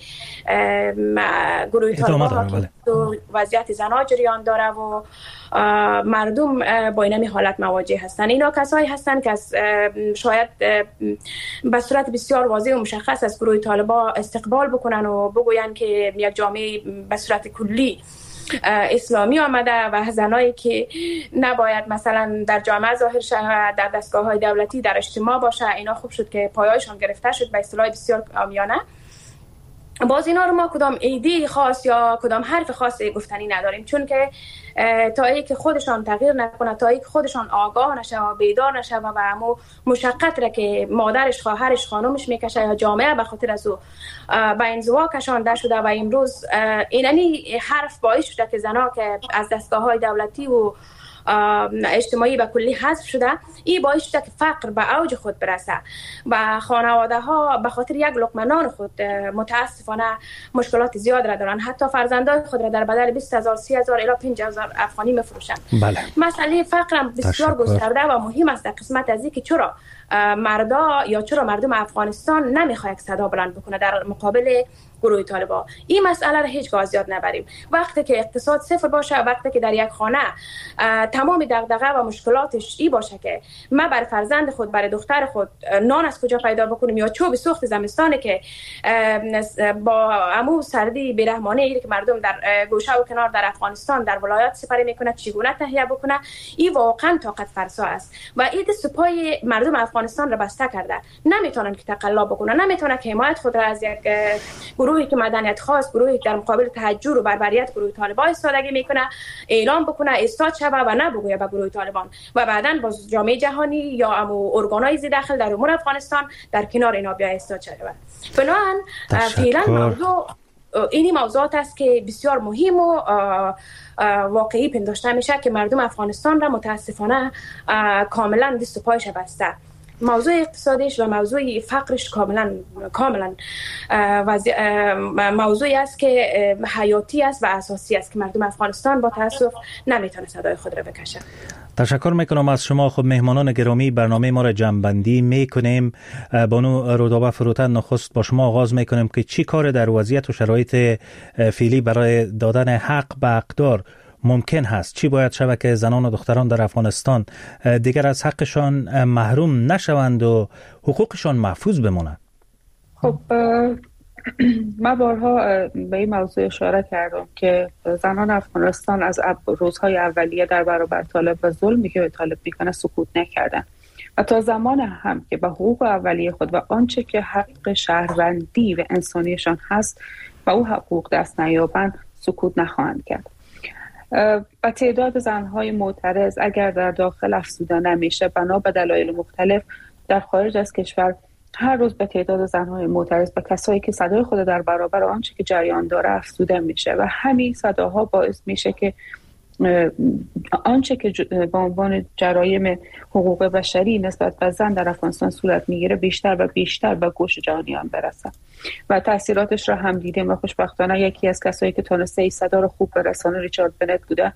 گروه طالبان وضعیت زنا جریان داره و مردم با اینمی حالت مواجه هستن. اینا کسایی هستن که شاید به صورت بسیار واضح و مشخص از گروه طالبان استقبال بکنن و بگوین که یک جامعه به صورت کلی اسلامی آمده و زنایی که نباید مثلا در جامعه ظاهر شود، در دستگاه‌های دولتی، در اجتماع باشه. اینا خوب شد که پایه‌شان گرفته شد به اصطلاح بسیار عامیانه. باز اینا رو ما کدام ایده خاص یا کدام حرف خاصی گفتنی نداریم، چون که تا ای که خودشان تغییر نکنه، تا ای که خودشان آگاه نشه و بیدار نشه و همو مشقت را که مادرش، خواهرش، خانومش میکشه یا جامعه به خاطر از او به انزوا کشانده شده و امروز اینمی حرف باعث شده که زنا که از دستگاه‌های دولتی و اجتماعی به کلی حذف شده، این باعث شده که فقر به اوج خود برسه و خانواده ها به خاطر یک لقمه نان خود متاسفانه مشکلات زیاد را دارن. حتی فرزندان خود را در بدل 20,000 30,000 الی 50,000 افغانی میفروشن. بله. مسئله فقر هم بسیار گسترده و مهم است در قسمت از اینکه چرا مردا یا چرا مردم افغانستان نمیخواد صدا بلند بکنه در مقابل گروه طالبان. این مسئله را هیچگاه زیاد نبریم. وقتی که اقتصاد صفر باشه، وقتی که در یک خانه تمام دغدغه و مشکلاتش ای باشه که من بر فرزند خود، برای دختر خود نان از کجا پیدا بکنم یا چوب سوخت زمستانه که با عمو سردی بیرحمانه ای که مردم در گوشه و کنار در افغانستان در ولایات سپری میکنه چگونه تهیه بکنه، این واقعا طاقت فرسا است و این دست پای مردم افغانستان را بسته کرده. نمیتونن که تقلا بکنن، نمیتونن که حمایت خود را از یک گروهی که مدنیت خاص، گروهی که در مقابل تهجر و بربریت گروه طالبان ایستادگی میکنه اعلام بکنه ایستاد شوه و نبگوید به گروه طالبان و بعداً با جامعه جهانی یا ارگان‌های داخل در امور افغانستان در کنار اینا بیا ایستاد شوه. بنابراین فعلا موضوع اینی موضوعات است که بسیار مهم و واقعی پنداشته میشه که مردم افغانستان را متاسفانه کاملا دست و پایش بسته. موضوع اقتصادیش و موضوع فقرش کاملا موضوعی است که حیاتی است و اساسی است که مردم افغانستان با تاسف نمیتونه صدای خود را بکشه. تشکر میکنم از شما. خب مهمانان گرامی، برنامه ما را جمع‌بندی میکنیم. بانو رودابه فروتن، نخست با شما آغاز میکنیم که چی کار در وضعیت و شرایط فعلی برای دادن حق به حقدار ممکن هست؟ چی باید شود که زنان و دختران در افغانستان دیگر از حقشان محروم نشوند و حقوقشان محفوظ بمانند؟ خب من بارها به این موضوع اشاره کردم که زنان افغانستان از روزهای اولیه در برابر طالب و ظلمی که به طالب میکنه سکوت نکردن و تا زمان هم که به حقوق اولیه خود و آنچه که حق شهروندی و انسانیشان هست و او حقوق دست نیابند سکوت نخواهند کرد. و تعداد زنهای معترض اگر در داخل افزوده نمیشه بنا به دلایل مختلف در خارج از کشور هر روز به تعداد زنهای معترض و کسایی که صدای خود در برابر آنچه که جریان داره افزوده میشه و همین صداها باعث میشه که آنچه که به عنوان جرایم حقوق بشری نسبت به زن در افغانستان صورت میگیره بیشتر و بیشتر به گوش جهانیان برسه و تاثیراتش را هم دیدیم و خوشبختانه یکی از کسایی که تونسته این صدا رو خوب برسانه ریچارد بنت بوده.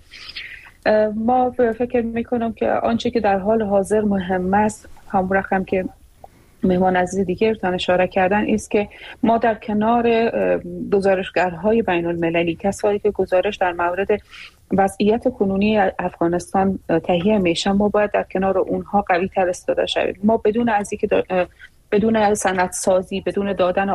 ما فکر میکنم که آنچه که در حال حاضر مهم است، هم رقم که مهمان عزیز دیگر تان اشاره کردن، است که ما در کنار گزارشگرهای بین المللی، کسایی که گزارش در مورد وضعیت کنونی افغانستان تهیه میشن، ما باید در کنار اونها قوی تر استفاده شویم. ما بدون سندسازی، بدون دادن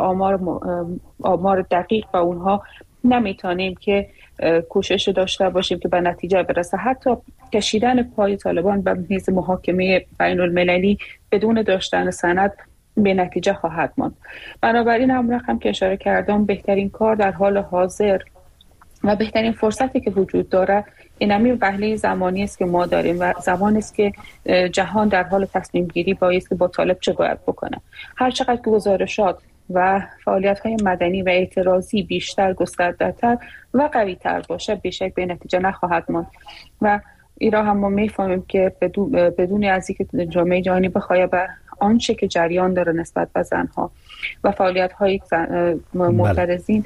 آمار دقیق به اونها نمیتونیم که کوشش داشته باشیم که به نتیجه برسه. حتی کشیدن پای طالبان به میز محاکمه بین المللی بدون داشتن سند به نتیجه خواهد ماند. بنابراین هم رقم که اشاره کردم، بهترین کار در حال حاضر و بهترین فرصتی که وجود داره این وهله زمانی است که ما داریم و زمانی است که جهان در حال تصمیم گیری باید که با طالب چه باید بکنه. هر چقدر که گزارشات و فعالیت‌های مدنی و اعتراضی بیشتر، گسترده‌تر و قوی‌تر باشه، بیشک به نتیجه نخواهد ماند و ایران هم ما می‌فهمیم که بدون از اینکه جامعه جهانی بخواد به آنچه که جریان داره نسبت به زنها و فعالیت‌های معترضین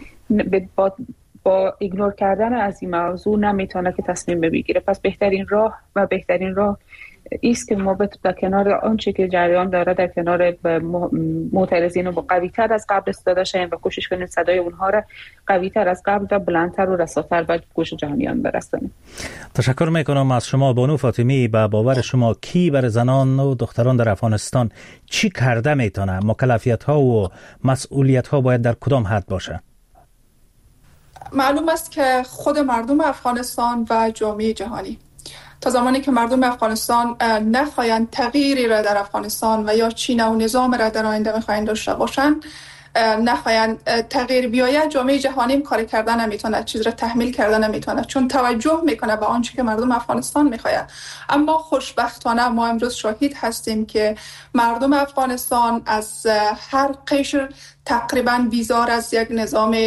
با ایگنور کردن از این موضوع نمیتونه که تصمیم بگیره. پس بهترین راه ایست که ما در کنار آنچه که جریان داره، در کنار معترضین رو قوی‌تر از قبل استفاده شیم و کوشش کنیم صدای اونها را قوی‌تر از قبل و بلندتر و رساتر به گوش جهانیان برسونیم. تشکر میکنم از شما بانو فاطمی. به باور شما کی برای زنان و دختران در افغانستان چی کرده میتونه؟ مکلفیت‌ها و مسئولیت‌ها باید در کدام حد باشه؟ معلوم است که خود مردم افغانستان و جامعه جهانی تا زمانی که مردم افغانستان نخواهند تغییری را در افغانستان و یا چی نوع نظام را در آینده میخواهند داشته باشند، نخواهند تغییر بیاید، جامعه جهانی کار کردن نمیتونه، چیز را تحمیل کردن نمیتونه، چون توجه میکنه به آنچه که مردم افغانستان میخواهند. اما خوشبختانه ما امروز شاهد هستیم که مردم افغانستان از هر قشر تقریبا بیزار از یک نظام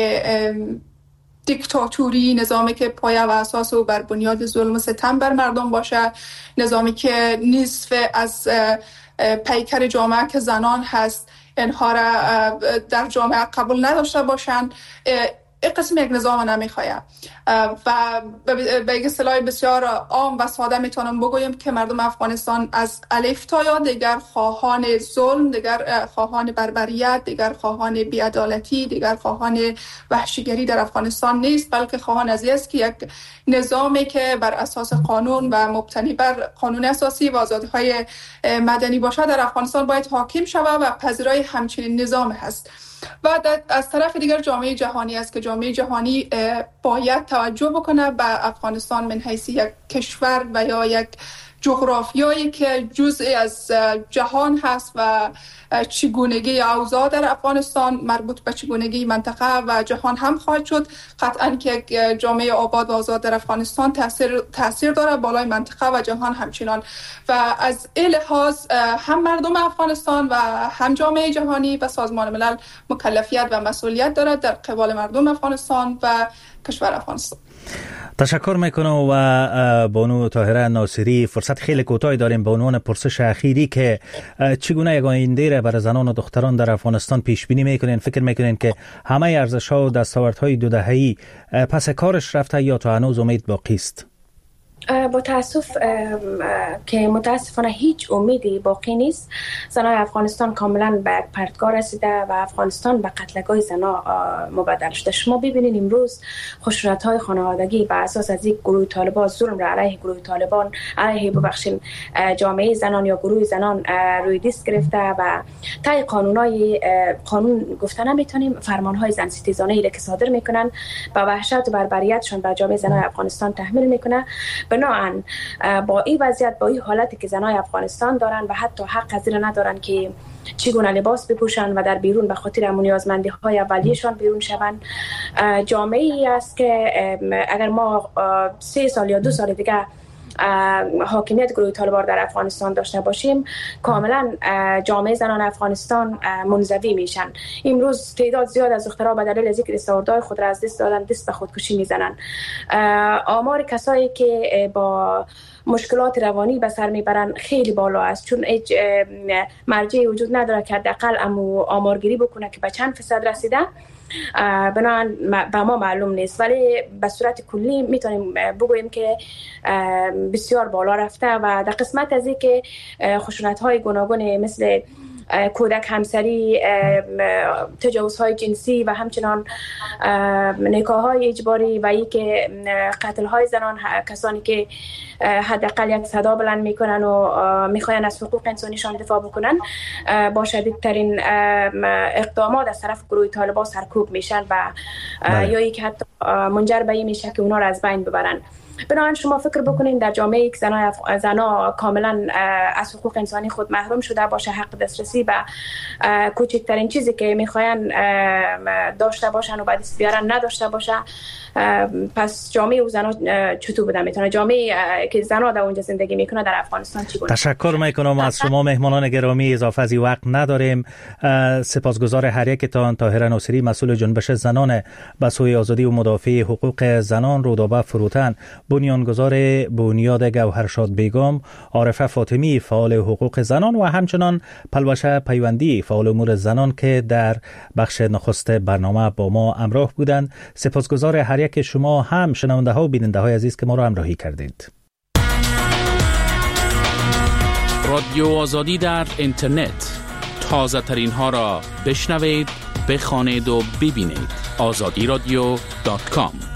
دیکتاتوری، نظامی که پایه و اساس او بر بنیاد ظلم و ستم بر مردم باشه، نظامی که نصف از پیکر جامعه که زنان هست اینها را در جامعه قبول نداشته باشند، این قسم یک نظام نمیخواه و به یک اصطلاح بسیار عام و ساده میتونم بگویم که مردم افغانستان از الف تا یا دیگر خواهان ظلم، دیگر خواهان بربریت، دیگر خواهان بی‌عدالتی، دیگر خواهان وحشیگری در افغانستان نیست، بلکه خواهان از است که یک نظامی که بر اساس قانون و مبتنی بر قانون اساسی و آزادی‌های مدنی باشه در افغانستان باید حاکم شود و پذیرای همچنین نظام هست. و از طرف دیگر جامعه جهانی است که جامعه جهانی باید توجه بکنه به افغانستان من حیث یک کشور و یا یک جغرافیایی که جزئی از جهان هست و چگونگی اوضاع در افغانستان مربوط به چگونگی منطقه و جهان هم خواهد شد. قطعاً که جامعه آباد و آزاد در افغانستان تاثیر داره بالای منطقه و جهان همچنان، و از این لحاظ هم مردم افغانستان و هم جامعه جهانی و سازمان ملل مکلفیت و مسئولیت دارد در قبال مردم افغانستان و کشور افغانستان. تشکر میکنم و بانو طاهره ناصری فرصت خیلی کوتاهی داریم به عنوان پرسش اخیری که چگونه یک آینده را برای زنان و دختران در افغانستان پیش بینی میکنین؟ فکر میکنین که همه ارزش‌ها و دستاوردهای دو دهه‌ای پس کارش رفته یا تا هنوز امید باقی است؟ با تاسف که متاسفانه هیچ امیدی باقی نیست. زنان افغانستان کاملا به پرتگاه رسیده و افغانستان به قتلگاه زنا مبدل شده. شما ببینید امروز خشونت‌های خانوادگی بر اساس از یک گروه طالبان، ظلم را علیه گروه طالبان، علیه ببخشید جامعه زنان یا گروه زنان روی دست گرفته و طی قانون گفتن نمیتونیم، فرمان‌های زن ستیزانه‌ای که صادر میکنن با وحشت و بربریتشون بر جامعه زنان افغانستان تحمیل میکنه. بنابراین با این وضعیت، با این حالتی که زنای افغانستان دارن و حتی حق از این ندارن که چگونه لباس بپوشن و در بیرون به خاطر همون نیازمندی‌های اولیه‌شان بیرون شوند، جامعه‌ای است که اگر ما 3 سال یا 2 سال دیگه حاکمیت گروه طالبان در افغانستان داشته باشیم، کاملا جامعه زنان افغانستان منزوی میشن. امروز تعداد زیاد از دخترها به دلیل ذکر استعدادهای خود را از دست دادن، دست به خودکشی میزنن. آمار کسایی که با مشکلات روانی به سر میبرن خیلی بالا است، چون هیچ مرجعی وجود نداره که حداقل آمارگیری بکنه که به چند فیصد رسیده. بنابراین به ما معلوم نیست، ولی به صورت کلی میتونیم بگوییم که بسیار بالا رفته و در قسمت از این که خشونت‌های گوناگون مثل کودک همسری، تجاوزهای جنسی و همچنان نکاح‌های اجباری و ای که قتل‌های زنان، کسانی که حداقل یک صدا بلند میکنن و میخواین از حقوق انسانیشان دفاع بکنن با شدیدترین اقدامات از طرف گروه طالبان سرکوب میشن و یا ای که حتی منجر به این میشه که اونا را از بین ببرن. بنابراین شما فکر بکنین در جامعه یک زنا کاملا از حقوق انسانی خود محروم شده باشه، حق دسترسی به کوچکترین چیزی که میخواین داشته باشن و بعد دست بیارن نداشته باشه، پس جامعه و زنا چطور بوده میتونه؟ جامعه که زنا در اونجا زندگی میکنه در افغانستان چگونه؟ تشکر میکنم از شما مهمانان گرامی. اضافه از این وقت نداریم. سپاسگزار هر یکتان. طاهره ناصری مسئول جنبش زنان به سوی آزادی و مدافع حقوق زنان، رودابه فروتن بنیانگذار بنیاد گوهرشاد بیگم، عارفه فاطمی فعال حقوق زنان و همچنان پلوشه پیوندی فعال امور زنان که در بخش نخست برنامه با ما همراه بودند. سپاسگزار هر یک شما هم شنونده ها و بیننده های عزیز که ما را همراهی کردید. رادیو آزادی در اینترنت، تازه ترین ها را بشنوید، بخوانید و ببینید. azadiradio.com